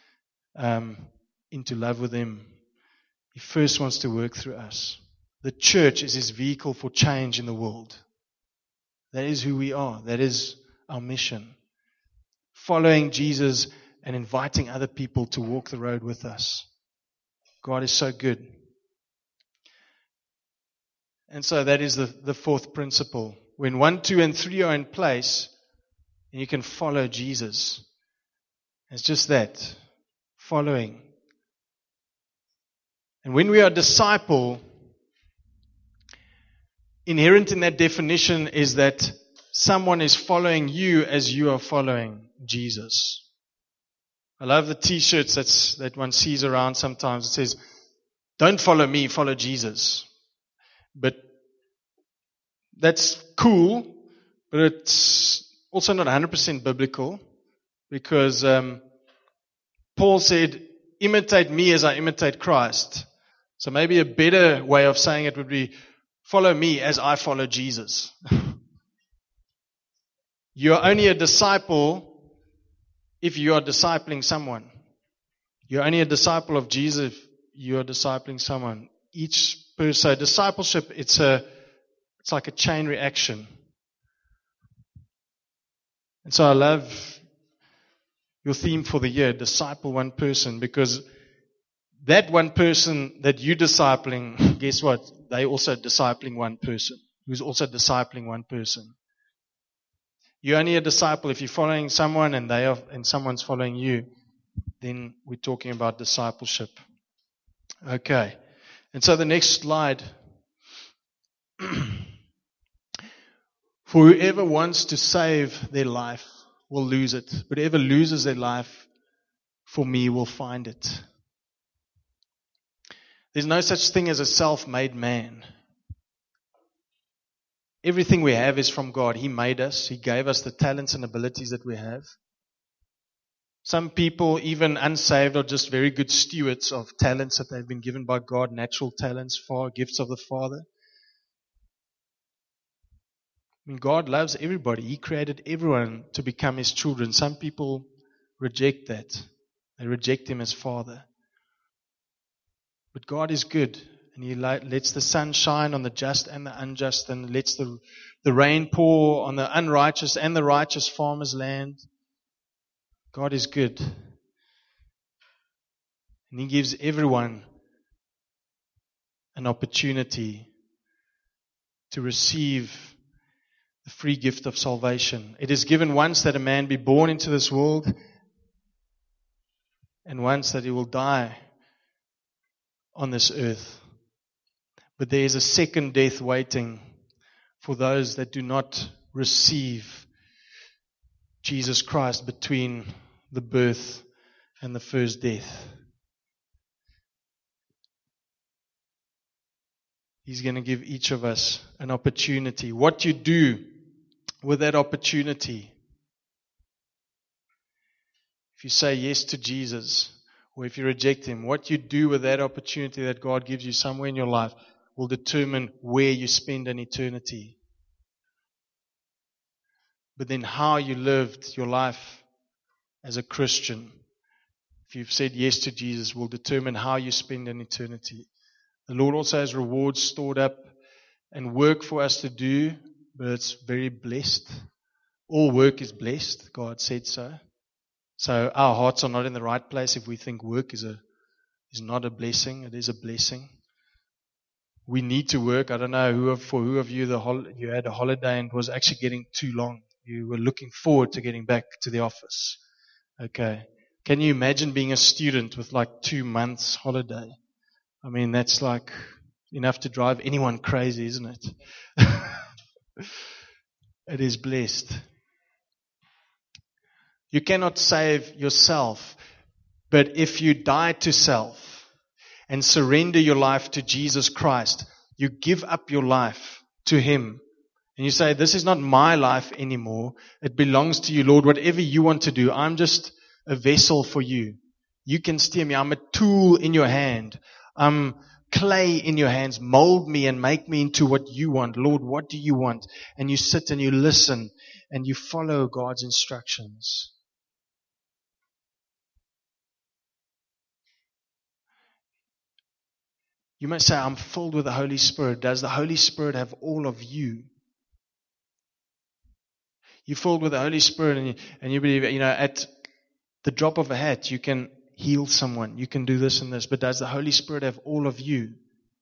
A: into love with Him. He first wants to work through us. The church is His vehicle for change in the world. That is who we are. That is our mission. Following Jesus and inviting other people to walk the road with us. God is so good. And so that is the fourth principle. When 1, 2, and 3 are in place, and you can follow Jesus. It's just that. Following. And when we are a disciple, inherent in that definition is that someone is following you as you are following Jesus. I love the t-shirts that one sees around sometimes. It says, don't follow me, follow Jesus. But that's cool, but it's also not 100% biblical because Paul said, imitate me as I imitate Christ. So maybe a better way of saying it would be, follow me as I follow Jesus. You are only a disciple if you are discipling someone. You're only a disciple of Jesus if you are discipling someone. Each person, so discipleship, it's like a chain reaction. And so I love your theme for the year, disciple one person, because that one person that you're discipling, guess what? They're also discipling one person, who's also discipling one person. You're only a disciple if you're following someone and someone's following you. Then we're talking about discipleship. Okay. And so the next slide. For whoever wants to save their life will lose it. But whoever loses their life for me will find it. There's no such thing as a self-made man. Everything we have is from God. He made us. He gave us the talents and abilities that we have. Some people, even unsaved, are just very good stewards of talents that they've been given by God, natural talents, gifts of the Father. I mean, God loves everybody. He created everyone to become His children. Some people reject that. They reject Him as Father. But God is good. And He lets the sun shine on the just and the unjust, and lets the rain pour on the unrighteous and the righteous farmer's land. God is good. And He gives everyone an opportunity to receive the free gift of salvation. It is given once that a man be born into this world, and once that he will die on this earth. But there is a second death waiting for those that do not receive Jesus Christ between the birth and the first death. He's going to give each of us an opportunity. What you do with that opportunity, if you say yes to Jesus, or if you reject Him, what you do with that opportunity that God gives you somewhere in your life will determine where you spend an eternity. But then how you lived your life as a Christian, if you've said yes to Jesus, will determine how you spend an eternity. The Lord also has rewards stored up and work for us to do, but it's very blessed. All work is blessed. God said so. So our hearts are not in the right place if we think work is not a blessing. It is a blessing. We need to work. I don't know for who of you you had a holiday and it was actually getting too long. You were looking forward to getting back to the office. Okay. Can you imagine being a student with like 2 months holiday? I mean, that's like enough to drive anyone crazy, isn't it? It is blessed. You cannot save yourself, but if you die to self and surrender your life to Jesus Christ, you give up your life to Him. And you say, this is not my life anymore. It belongs to you, Lord. Whatever you want to do, I'm just a vessel for you. You can steer me. I'm a tool in your hand. I'm clay in your hands. Mold me and make me into what you want. Lord, what do you want? And you sit and you listen and you follow God's instructions. You must say, I'm filled with the Holy Spirit. Does the Holy Spirit have all of you? You're filled with the Holy Spirit and you believe, at the drop of a hat, you can heal someone. You can do this and this. But does the Holy Spirit have all of you?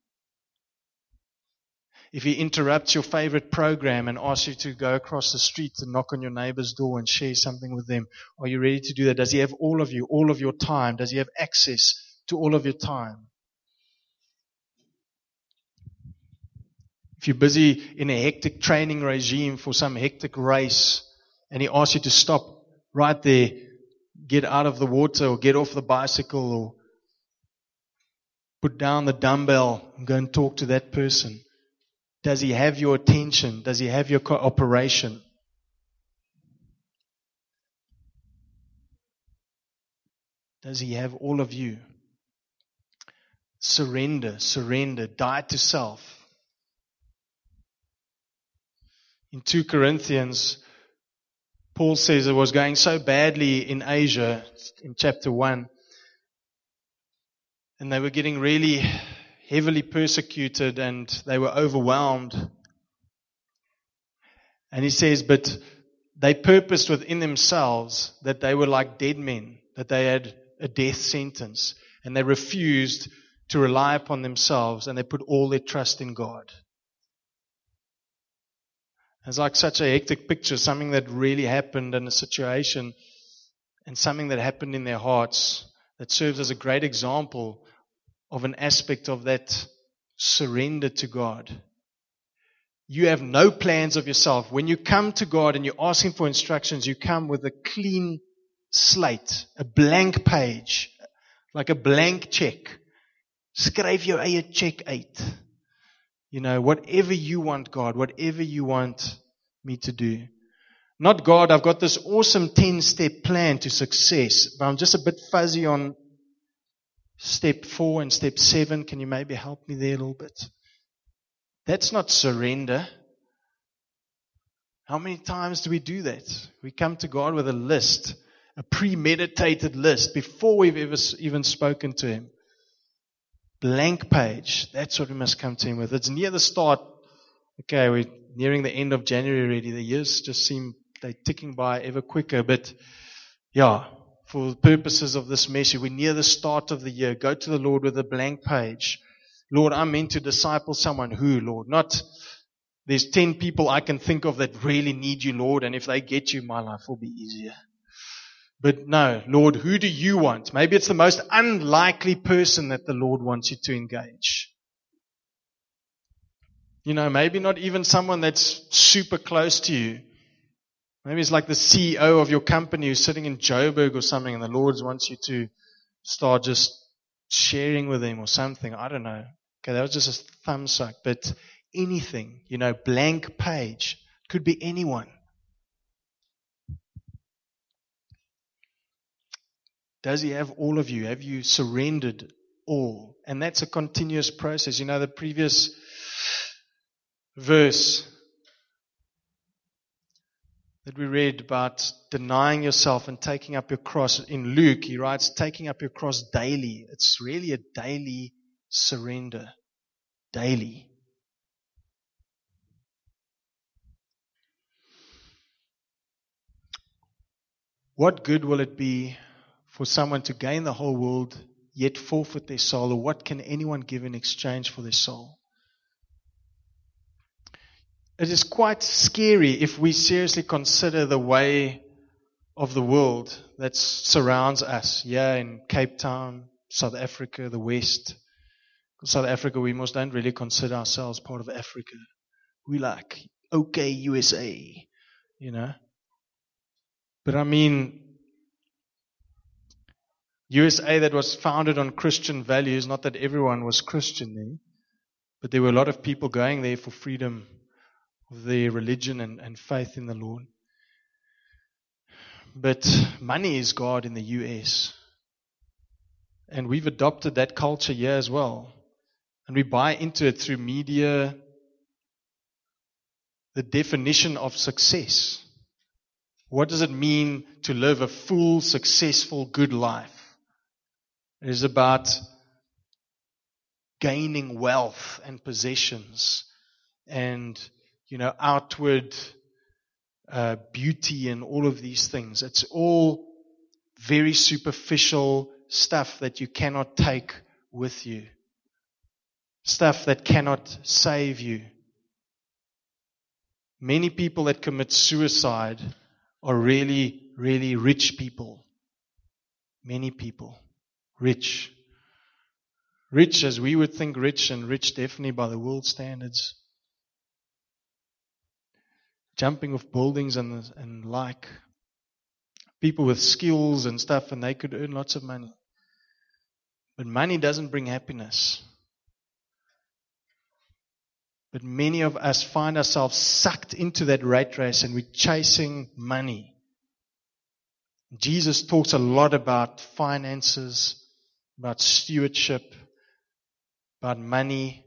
A: If He interrupts your favorite program and asks you to go across the street and knock on your neighbor's door and share something with them, are you ready to do that? Does He have all of you, all of your time? Does He have access to all of your time? If you're busy in a hectic training regime for some hectic race and He asks you to stop right there, get out of the water or get off the bicycle or put down the dumbbell and go and talk to that person, does He have your attention? Does He have your cooperation? Does He have all of you? Surrender, die to self. In 2 Corinthians, Paul says it was going so badly in Asia, in chapter 1, and they were getting really heavily persecuted and they were overwhelmed. And he says, but they purposed within themselves that they were like dead men, that they had a death sentence, and they refused to rely upon themselves and they put all their trust in God. It's like such a hectic picture, something that really happened in a situation and something that happened in their hearts that serves as a great example of an aspect of that surrender to God. You have no plans of yourself. When you come to God and you ask Him for instructions, you come with a clean slate, a blank page, like a blank check. Skryf jou eie check uit. Whatever you want, God, whatever you want me to do. Not, God, I've got this awesome 10-step plan to success, but I'm just a bit fuzzy on step 4 and step 7. Can you maybe help me there a little bit? That's not surrender. How many times do we do that? We come to God with a list, a premeditated list, before we've ever even spoken to Him. Blank page. That's what we must come to Him with. It's near the start. Okay, we're nearing the end of January already. The years just seem they're ticking by ever quicker. But yeah, for the purposes of this message, we're near the start of the year. Go to the Lord with a blank page. Lord, I'm meant to disciple someone. Who, Lord? Not, there's 10 people I can think of that really need you, Lord, and if they get you, my life will be easier. But no, Lord, who do you want? Maybe it's the most unlikely person that the Lord wants you to engage. Maybe not even someone that's super close to you. Maybe it's like the CEO of your company who's sitting in Joburg or something, and the Lord wants you to start just sharing with him or something. I don't know. Okay, that was just a thumbsuck. But anything, blank page. Could be anyone. Does He have all of you? Have you surrendered all? And that's a continuous process. The previous verse that we read about denying yourself and taking up your cross. In Luke, he writes, taking up your cross daily. It's really a daily surrender. Daily. What good will it be for someone to gain the whole world yet forfeit their soul? Or what can anyone give in exchange for their soul? It is quite scary if we seriously consider the way of the world that surrounds us here in Cape Town, South Africa, the West. South Africa, we most don't really consider ourselves part of Africa. We like, okay, USA, But I mean, USA that was founded on Christian values, not that everyone was Christian there, but there were a lot of people going there for freedom of their religion and faith in the Lord. But money is God in the US. And we've adopted that culture here as well. And we buy into it through media, the definition of success. What does it mean to live a full, successful, good life? It is about gaining wealth and possessions and, outward beauty and all of these things. It's all very superficial stuff that you cannot take with you. Stuff that cannot save you. Many people that commit suicide are really, really rich people. Many people. Rich. Rich as we would think rich, and rich definitely by the world standards. Jumping off buildings and like. People with skills and stuff, and they could earn lots of money. But money doesn't bring happiness. But many of us find ourselves sucked into that rat race and we're chasing money. Jesus talks a lot about finances, about stewardship, about money,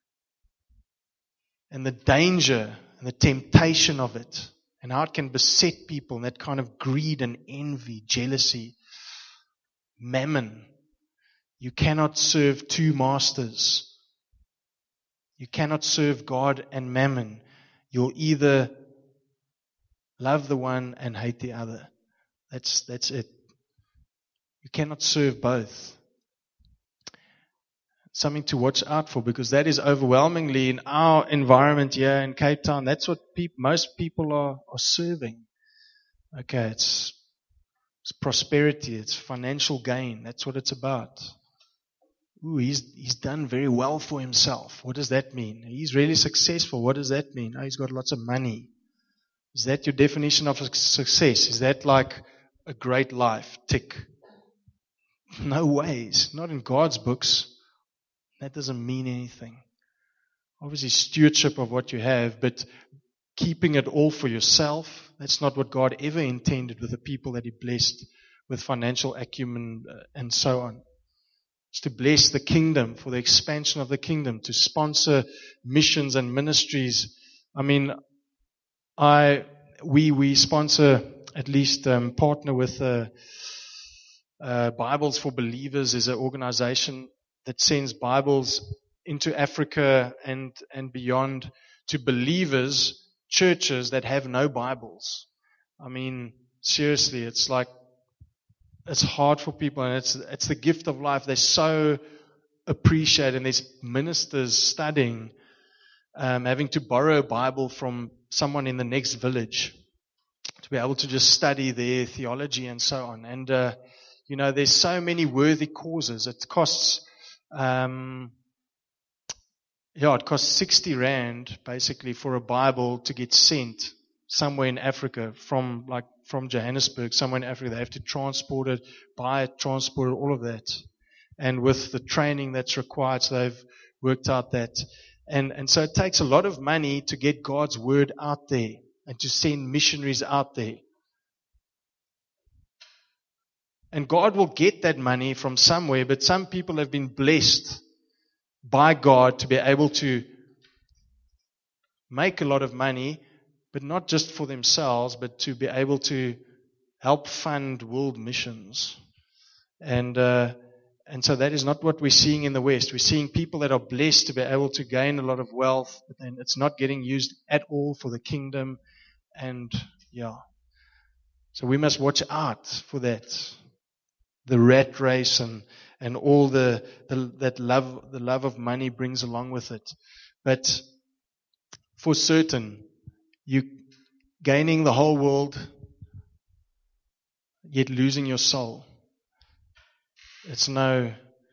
A: and the danger and the temptation of it, and how it can beset people, and that kind of greed and envy, jealousy, mammon. You cannot serve two masters. You cannot serve God and mammon. You'll either love the one and hate the other. That's it. You cannot serve both. Something to watch out for, because that is overwhelmingly in our environment here in Cape Town. That's what most people are serving. Okay, it's prosperity, it's financial gain. That's what it's about. Ooh, he's done very well for himself. What does that mean? He's really successful. What does that mean? Oh, he's got lots of money. Is that your definition of success? Is that like a great life? Tick. No ways. Not in God's books. That doesn't mean anything. Obviously, stewardship of what you have, but keeping it all for yourself, that's not what God ever intended with the people that He blessed with financial acumen and so on. It's to bless the kingdom, for the expansion of the kingdom, to sponsor missions and ministries. I mean, we sponsor, at least partner with Bibles for Believers, is an organization that sends Bibles into Africa and beyond to believers, churches that have no Bibles. I mean, seriously, it's hard for people, and it's the gift of life. They so appreciate, and there's ministers studying, having to borrow a Bible from someone in the next village to be able to just study their theology and so on. And, there's so many worthy causes. It costs, it costs 60 Rand basically for a Bible to get sent somewhere in Africa from Johannesburg, somewhere in Africa. They have to transport it, buy it, transport it, all of that. And with the training that's required, so they've worked out that. And so it takes a lot of money to get God's word out there and to send missionaries out there. And God will get that money from somewhere, but some people have been blessed by God to be able to make a lot of money, but not just for themselves, but to be able to help fund world missions. And so that is not what we're seeing in the West. We're seeing people that are blessed to be able to gain a lot of wealth, but then it's not getting used at all for the kingdom. And So we must watch out for that. The rat race and all the love of money brings along with it. But for certain, you gaining the whole world, yet losing your soul. It's no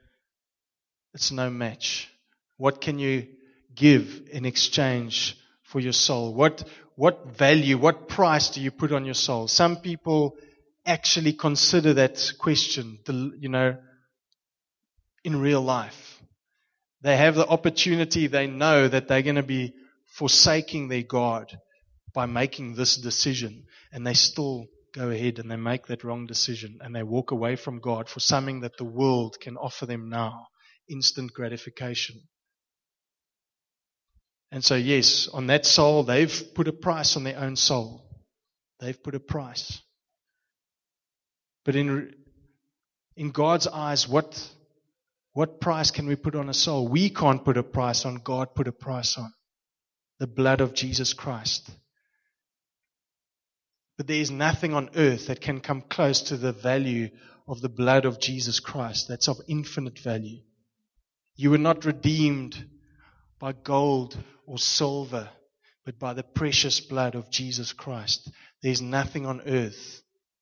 A: match. What can you give in exchange for your soul? What value, what price do you put on your soul? Some people actually consider that question, in real life. They have the opportunity, they know that they're going to be forsaking their God by making this decision, and they still go ahead and they make that wrong decision, and they walk away from God for something that the world can offer them now, instant gratification. And so yes, on that soul, they've put a price on their own soul. They've put a price. But in God's eyes, what price can we put on a soul? We can't put a price on. God put a price on. The blood of Jesus Christ. But there is nothing on earth that can come close to the value of the blood of Jesus Christ. That's of infinite value. You were not redeemed by gold or silver, but by the precious blood of Jesus Christ. There's nothing on earth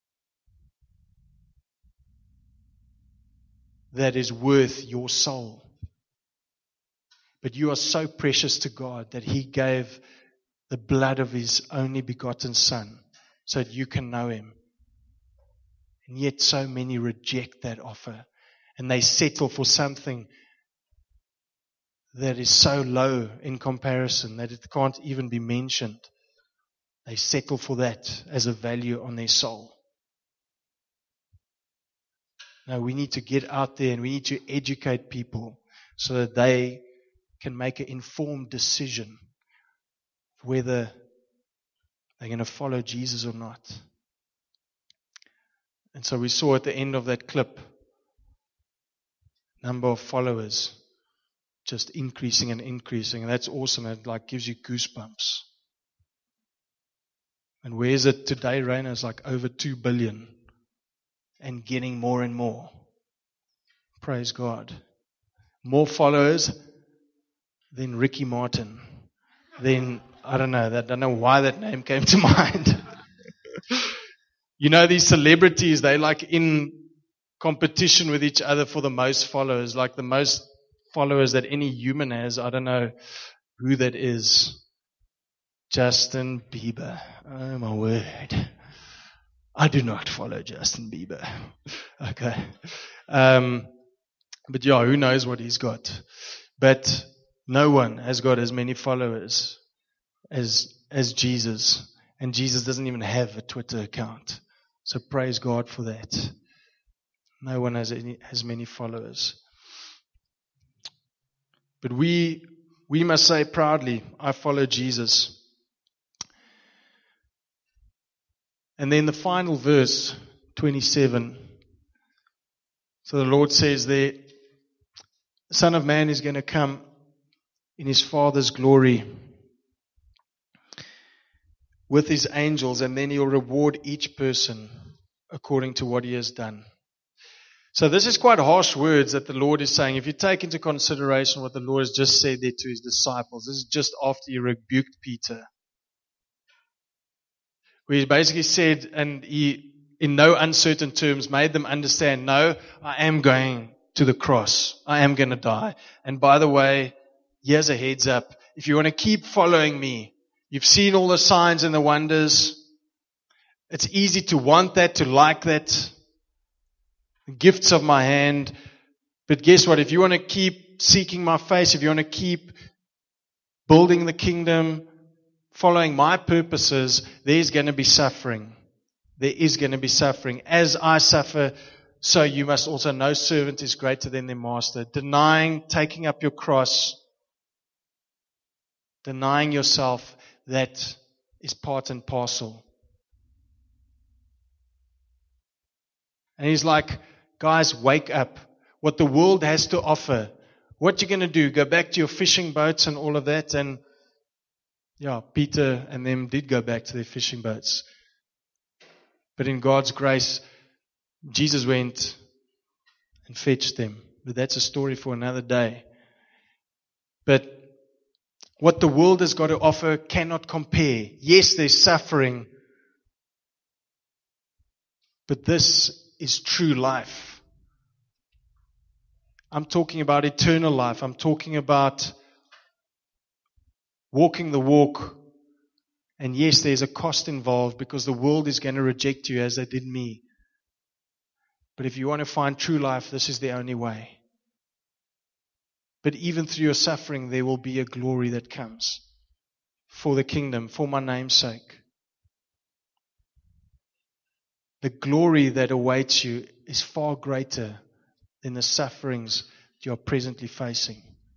A: that is worth your soul. But you are so precious to God that He gave the blood of His only begotten Son so that you can know Him. And yet so many reject that offer and they settle for something that is so low in comparison that it can't even be mentioned. They settle for that as a value on their soul. No, we need to get out there and we need to educate people so that they can make an informed decision whether they're going to follow Jesus or not. And so we saw at the end of that clip, number of followers just increasing and increasing. And that's awesome. It gives you goosebumps. And where is it today, Raina? It's over 2 billion. And getting more and more. Praise God. More followers than Ricky Martin. Then, I don't know why that name came to mind. These celebrities, they in competition with each other for the most followers. The most followers that any human has. I don't know who that is. Justin Bieber. Oh my word. I do not follow Justin Bieber. Okay. But yeah, who knows what he's got. But no one has got as many followers as Jesus. And Jesus doesn't even have a Twitter account. So praise God for that. No one has many followers. But we must say proudly, I follow Jesus. And then the final verse, 27. So the Lord says there, the Son of Man is going to come in His Father's glory with His angels, and then He'll reward each person according to what he has done. So this is quite harsh words that the Lord is saying. If you take into consideration what the Lord has just said there to His disciples, this is just after He rebuked Peter. Where He basically said, and He, in no uncertain terms, made them understand, no, I am going to the cross. I am going to die. And by the way, here's a heads up. If you want to keep following me, you've seen all the signs and the wonders. It's easy to want that, to like that. Gifts of my hand. But guess what? If you want to keep seeking my face, if you want to keep building the kingdom, following my purposes, there's going to be suffering. There is going to be suffering. As I suffer, so you must also know no servant is greater than their master. Denying, taking up your cross, denying yourself, that is part and parcel. And He's like, guys, wake up. What the world has to offer. What you're going to do? Go back to your fishing boats and all of that. And yeah, Peter and them did go back to their fishing boats. But in God's grace, Jesus went and fetched them. But that's a story for another day. But what the world has got to offer cannot compare. Yes, there's suffering, but this is true life. I'm talking about eternal life. I'm talking about walking the walk. And yes, there's a cost involved because the world is going to reject you as they did me. But if you want to find true life, this is the only way. But even through your suffering, there will be a glory that comes for the kingdom, for my name's sake. The glory that awaits you is far greater than the sufferings you are presently facing.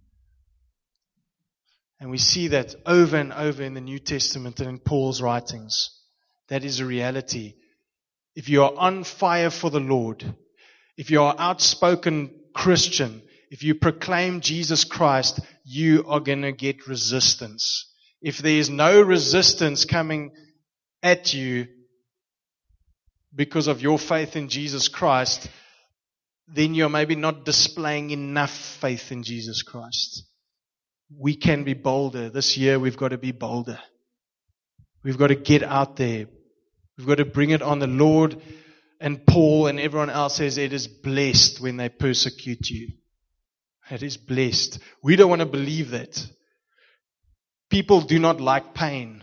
A: And we see that over and over in the New Testament and in Paul's writings. That is a reality. If you are on fire for the Lord, if you are an outspoken Christian, if you proclaim Jesus Christ, you are going to get resistance. If there is no resistance coming at you because of your faith in Jesus Christ, then you're maybe not displaying enough faith in Jesus Christ. We can be bolder. This year we've got to be bolder. We've got to get out there. We've got to bring it on. The Lord and Paul and everyone else says it is blessed when they persecute you. It is blessed. We don't want to believe that. People do not like pain.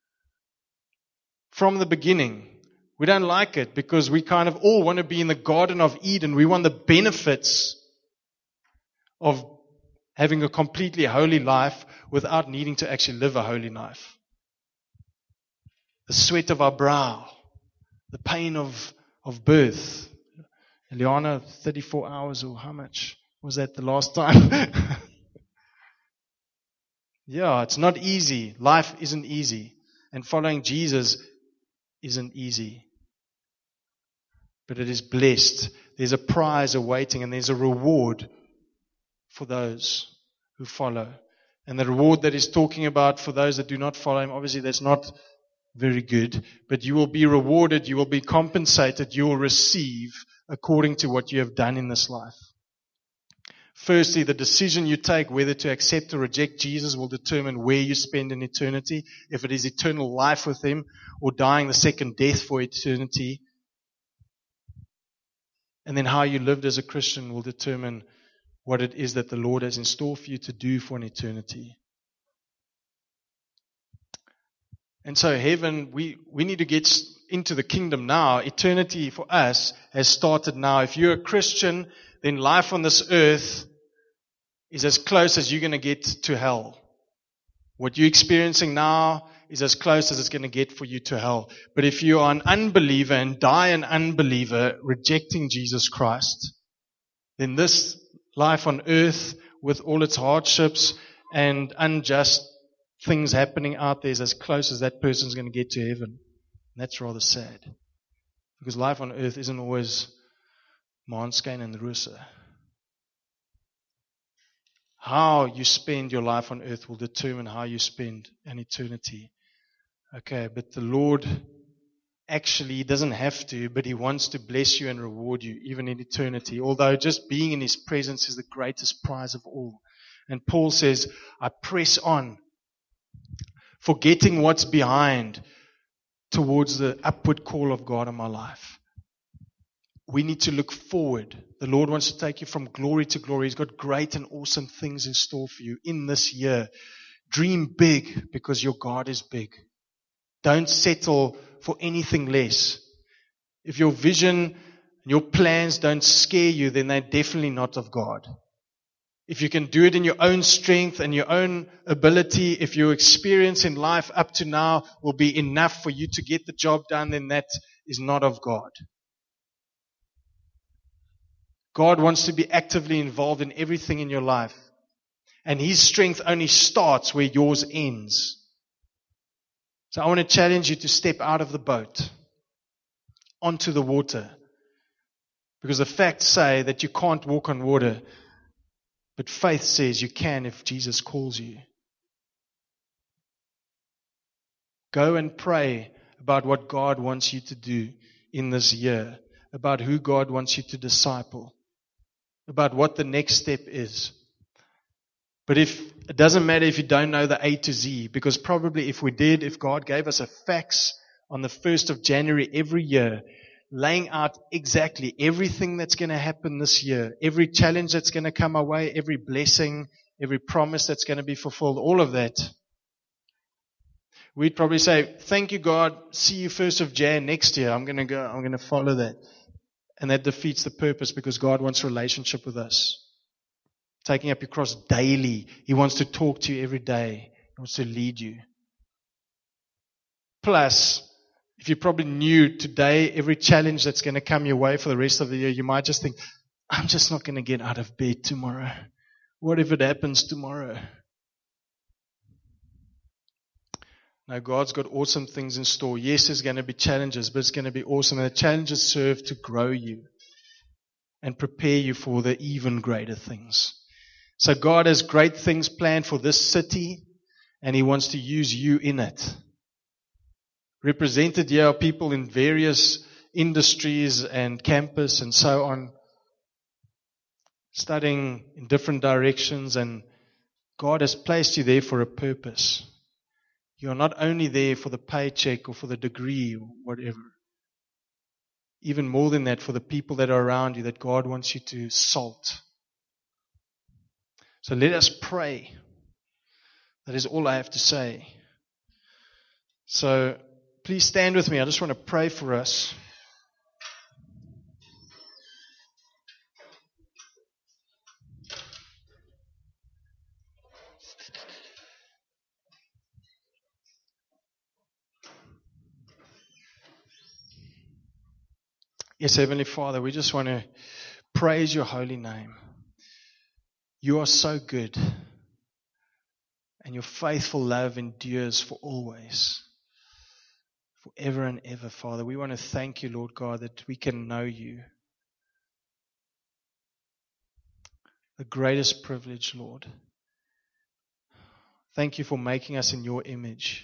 A: From the beginning, we don't like it because we kind of all want to be in the Garden of Eden. We want the benefits of having a completely holy life without needing to actually live a holy life. The sweat of our brow, the pain of birth. Eliana, 34 hours or how much was that the last time? Yeah, it's not easy. Life isn't easy. And following Jesus isn't easy. But it is blessed. There's a prize awaiting and there's a reward for those who follow. And the reward that he's talking about for those that do not follow him, obviously that's not very good. But you will be rewarded, you will be compensated, you will receive according to what you have done in this life. Firstly, the decision you take whether to accept or reject Jesus will determine where you spend an eternity. If it is eternal life with him or dying the second death for eternity. And then how you lived as a Christian will determine what it is that the Lord has in store for you to do for an eternity. And so heaven, we need to get into the kingdom now. Eternity for us has started now. If you're a Christian, then life on this earth is as close as you're going to get to hell. What you're experiencing now is as close as it's going to get for you to hell. But if you are an unbeliever and die an unbeliever, rejecting Jesus Christ, then this life on earth with all its hardships and unjust things happening out there is as close as that person's going to get to heaven. And that's rather sad. Because life on earth isn't always Maanskyn and Rose. How you spend your life on earth will determine how you spend an eternity. Okay, but the Lord actually doesn't have to, but he wants to bless you and reward you, even in eternity. Although just being in his presence is the greatest prize of all. And Paul says, I press on, forgetting what's behind, towards the upward call of God in my life. We need to look forward. The Lord wants to take you from glory to glory. He's got great and awesome things in store for you in this year. Dream big because your God is big. Don't settle for anything less. If your vision and your plans don't scare you, then they're definitely not of God. If you can do it in your own strength and your own ability, if your experience in life up to now will be enough for you to get the job done, then that is not of God. God wants to be actively involved in everything in your life. And his strength only starts where yours ends. So I want to challenge you to step out of the boat onto the water. Because the facts say that you can't walk on water. But faith says you can if Jesus calls you. Go and pray about what God wants you to do. in this year about who God wants you to disciple, about what the next step is. But it doesn't matter if you don't know the A to Z, because probably if God gave us a fax on the 1st of January every year, laying out exactly everything that's going to happen this year, every challenge that's going to come our way, every blessing, every promise that's going to be fulfilled, all of that, we'd probably say, thank you, God, see you 1st of Jan next year. I'm going to follow that. And that defeats the purpose, because God wants relationship with us. Taking up your cross daily. He wants to talk to you every day. He wants to lead you. Plus, if you probably knew today every challenge that's going to come your way for the rest of the year, you might just think, I'm just not going to get out of bed tomorrow. What if it happens tomorrow? Now, God's got awesome things in store. Yes, there's going to be challenges, but it's going to be awesome. And the challenges serve to grow you and prepare you for the even greater things. So God has great things planned for this city, and He wants to use you in it. Represented here are people in various industries and campus and so on, studying in different directions, and God has placed you there for a purpose. You're not only there for the paycheck or for the degree or whatever. Even more than that, for the people that are around you, that God wants you to salt. So let us pray. That is all I have to say. So please stand with me. I just want to pray for us. Yes, Heavenly Father, we just want to praise your holy name. You are so good, and your faithful love endures for always, forever and ever, Father. We want to thank you, Lord God, that we can know you. The greatest privilege, Lord. Thank you for making us in your image.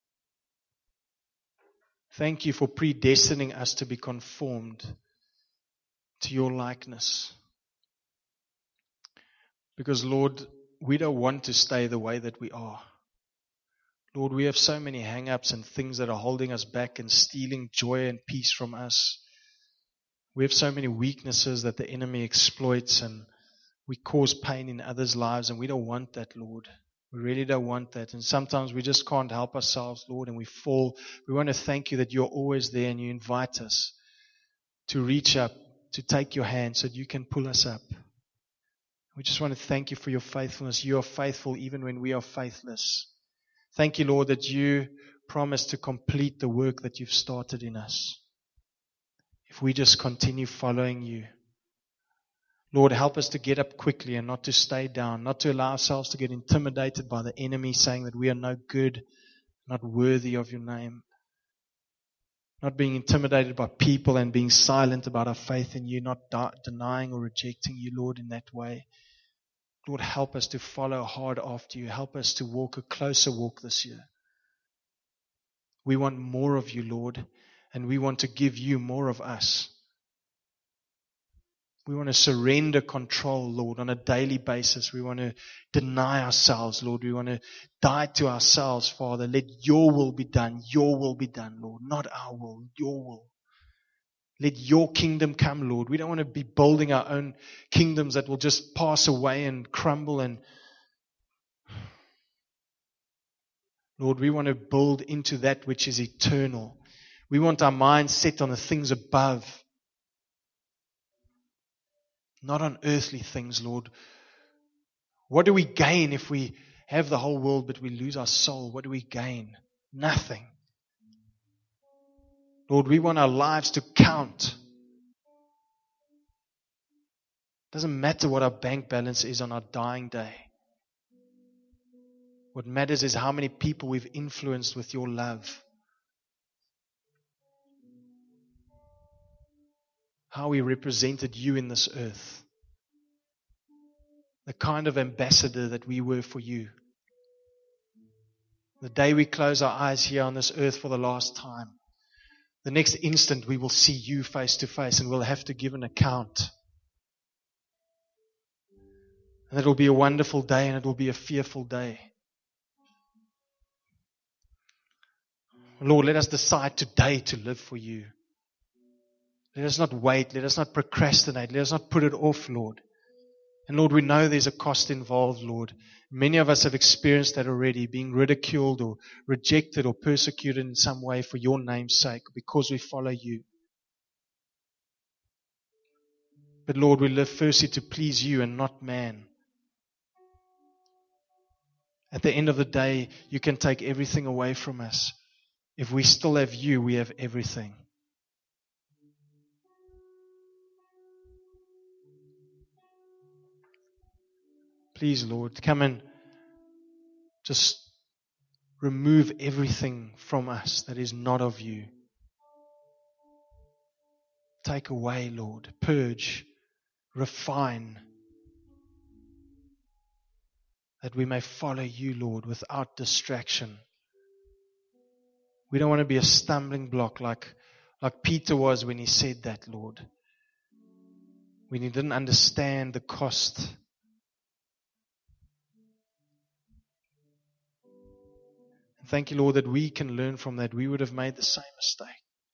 A: Thank you for predestining us to be conformed to your likeness. Because, Lord, we don't want to stay the way that we are. Lord, we have so many hang-ups and things that are holding us back and stealing joy and peace from us. We have so many weaknesses that the enemy exploits, and we cause pain in others' lives, and we don't want that, Lord. We really don't want that. And sometimes we just can't help ourselves, Lord, and we fall. We want to thank you that you're always there, and you invite us to reach up, to take your hand so that you can pull us up. We just want to thank you for your faithfulness. You are faithful even when we are faithless. Thank you, Lord, that you promise to complete the work that you've started in us. If we just continue following you. Lord, help us to get up quickly and not to stay down, not to allow ourselves to get intimidated by the enemy saying that we are no good, not worthy of your name. Not being intimidated by people and being silent about our faith in you, not denying or rejecting you, Lord, in that way. Lord, help us to follow hard after you. Help us to walk a closer walk this year. We want more of you, Lord, and we want to give you more of us. We want to surrender control, Lord, on a daily basis. We want to deny ourselves, Lord. We want to die to ourselves, Father. Let your will be done. Your will be done, Lord. Not our will, your will. Let your kingdom come, Lord. We don't want to be building our own kingdoms that will just pass away and crumble. And Lord, we want to build into that which is eternal. We want our minds set on the things above, not on earthly things, Lord. What do we gain if we have the whole world but we lose our soul? What do we gain? Nothing. Lord, we want our lives to count. Doesn't matter what our bank balance is on our dying day. What matters is how many people we've influenced with your love. How we represented you in this earth. The kind of ambassador that we were for you. The day we close our eyes here on this earth for the last time, the next instant we will see you face to face and we'll have to give an account. And it will be a wonderful day and it will be a fearful day. Lord, let us decide today to live for you. Let us not wait. Let us not procrastinate. Let us not put it off, Lord. And Lord, we know there's a cost involved, Lord. Many of us have experienced that already, being ridiculed or rejected or persecuted in some way for your name's sake, because we follow you. But Lord, we live firstly to please you and not man. At the end of the day, you can take everything away from us. If we still have you, we have everything. Please, Lord, come and just remove everything from us that is not of you. Take away, Lord. Purge, refine, that we may follow you, Lord, without distraction. We don't want to be a stumbling block like Peter was when he said that, Lord. When he didn't understand the cost. Thank you, Lord, that we can learn from that. We would have made the same mistake.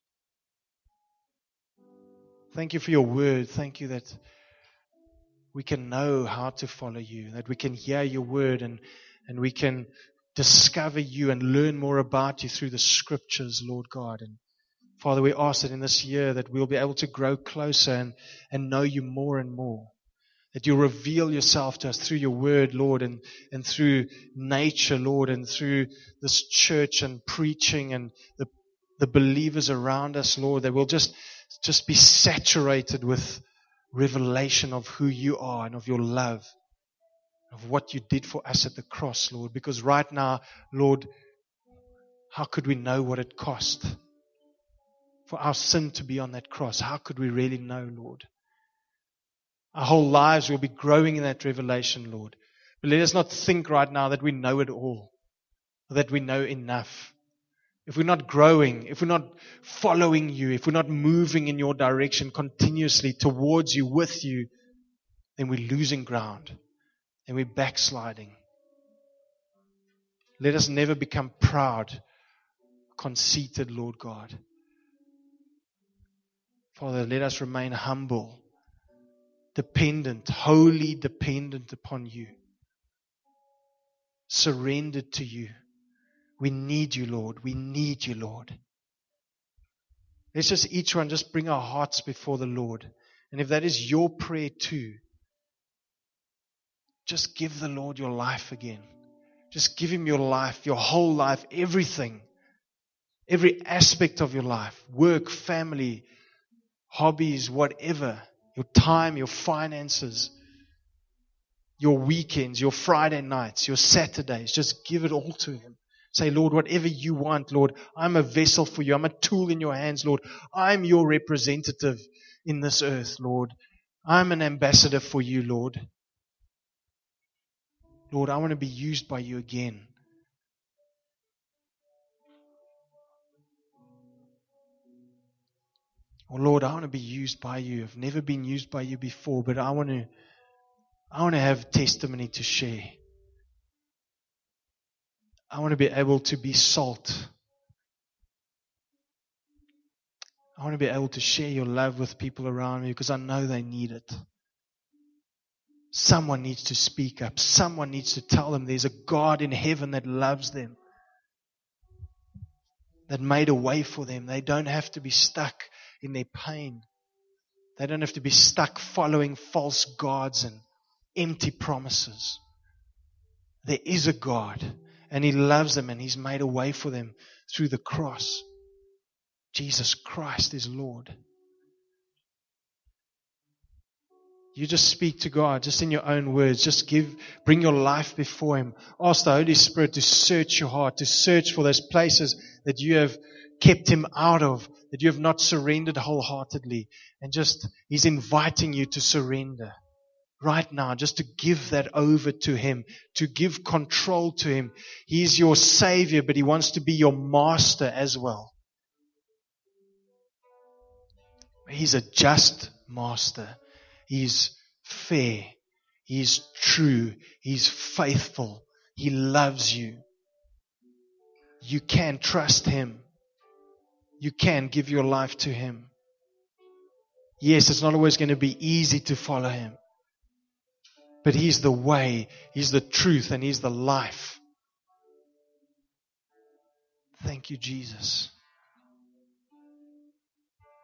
A: Thank you for your word. Thank you that we can know how to follow you, that we can hear your word and we can discover you and learn more about you through the scriptures, Lord God. And Father, we ask that in this year that we'll be able to grow closer and know you more and more. That you'll reveal yourself to us through your word, Lord, and through nature, Lord, and through this church and preaching and the believers around us, Lord, that we'll just be saturated with revelation of who you are and of your love, of what you did for us at the cross, Lord. Because right now, Lord, how could we know what it cost for our sin to be on that cross? How could we really know, Lord? Our whole lives will be growing in that revelation, Lord. But let us not think right now that we know it all, or that we know enough. If we're not growing, if we're not following you, if we're not moving in your direction continuously towards you, with you, then we're losing ground and we're backsliding. Let us never become proud, conceited, Lord God. Father, let us remain humble, dependent, wholly dependent upon you. Surrendered to you. We need you, Lord. We need you, Lord. Let's just each one just bring our hearts before the Lord. And if that is your prayer too, just give the Lord your life again. Just give Him your life, your whole life, everything. Every aspect of your life. Work, family, hobbies, whatever. Your time, your finances, your weekends, your Friday nights, your Saturdays. Just give it all to Him. Say, Lord, whatever you want, Lord, I'm a vessel for you. I'm a tool in your hands, Lord. I'm your representative in this earth, Lord. I'm an ambassador for you, Lord. Lord, I want to be used by you again. Oh, Lord, I want to be used by you. I've never been used by you before, but I want to have testimony to share. I want to be able to be salt. I want to be able to share your love with people around me because I know they need it. Someone needs to speak up. Someone needs to tell them there's a God in heaven that loves them, that made a way for them. They don't have to be stuck in their pain. They don't have to be stuck following false gods and empty promises. There is a God, and He loves them, and He's made a way for them through the cross. Jesus Christ is Lord. You just speak to God, just in your own words. Just bring your life before Him. Ask the Holy Spirit to search your heart, to search for those places that you have kept Him out of, that you have not surrendered wholeheartedly. And He's inviting you to surrender right now, just to give that over to Him, to give control to Him. He is your Savior, but He wants to be your master as well. He's a just master. He's fair. He's true. He's faithful. He loves you. You can trust Him. You can give your life to Him. Yes, it's not always going to be easy to follow Him. But He's the way, He's the truth, and He's the life. Thank you, Jesus.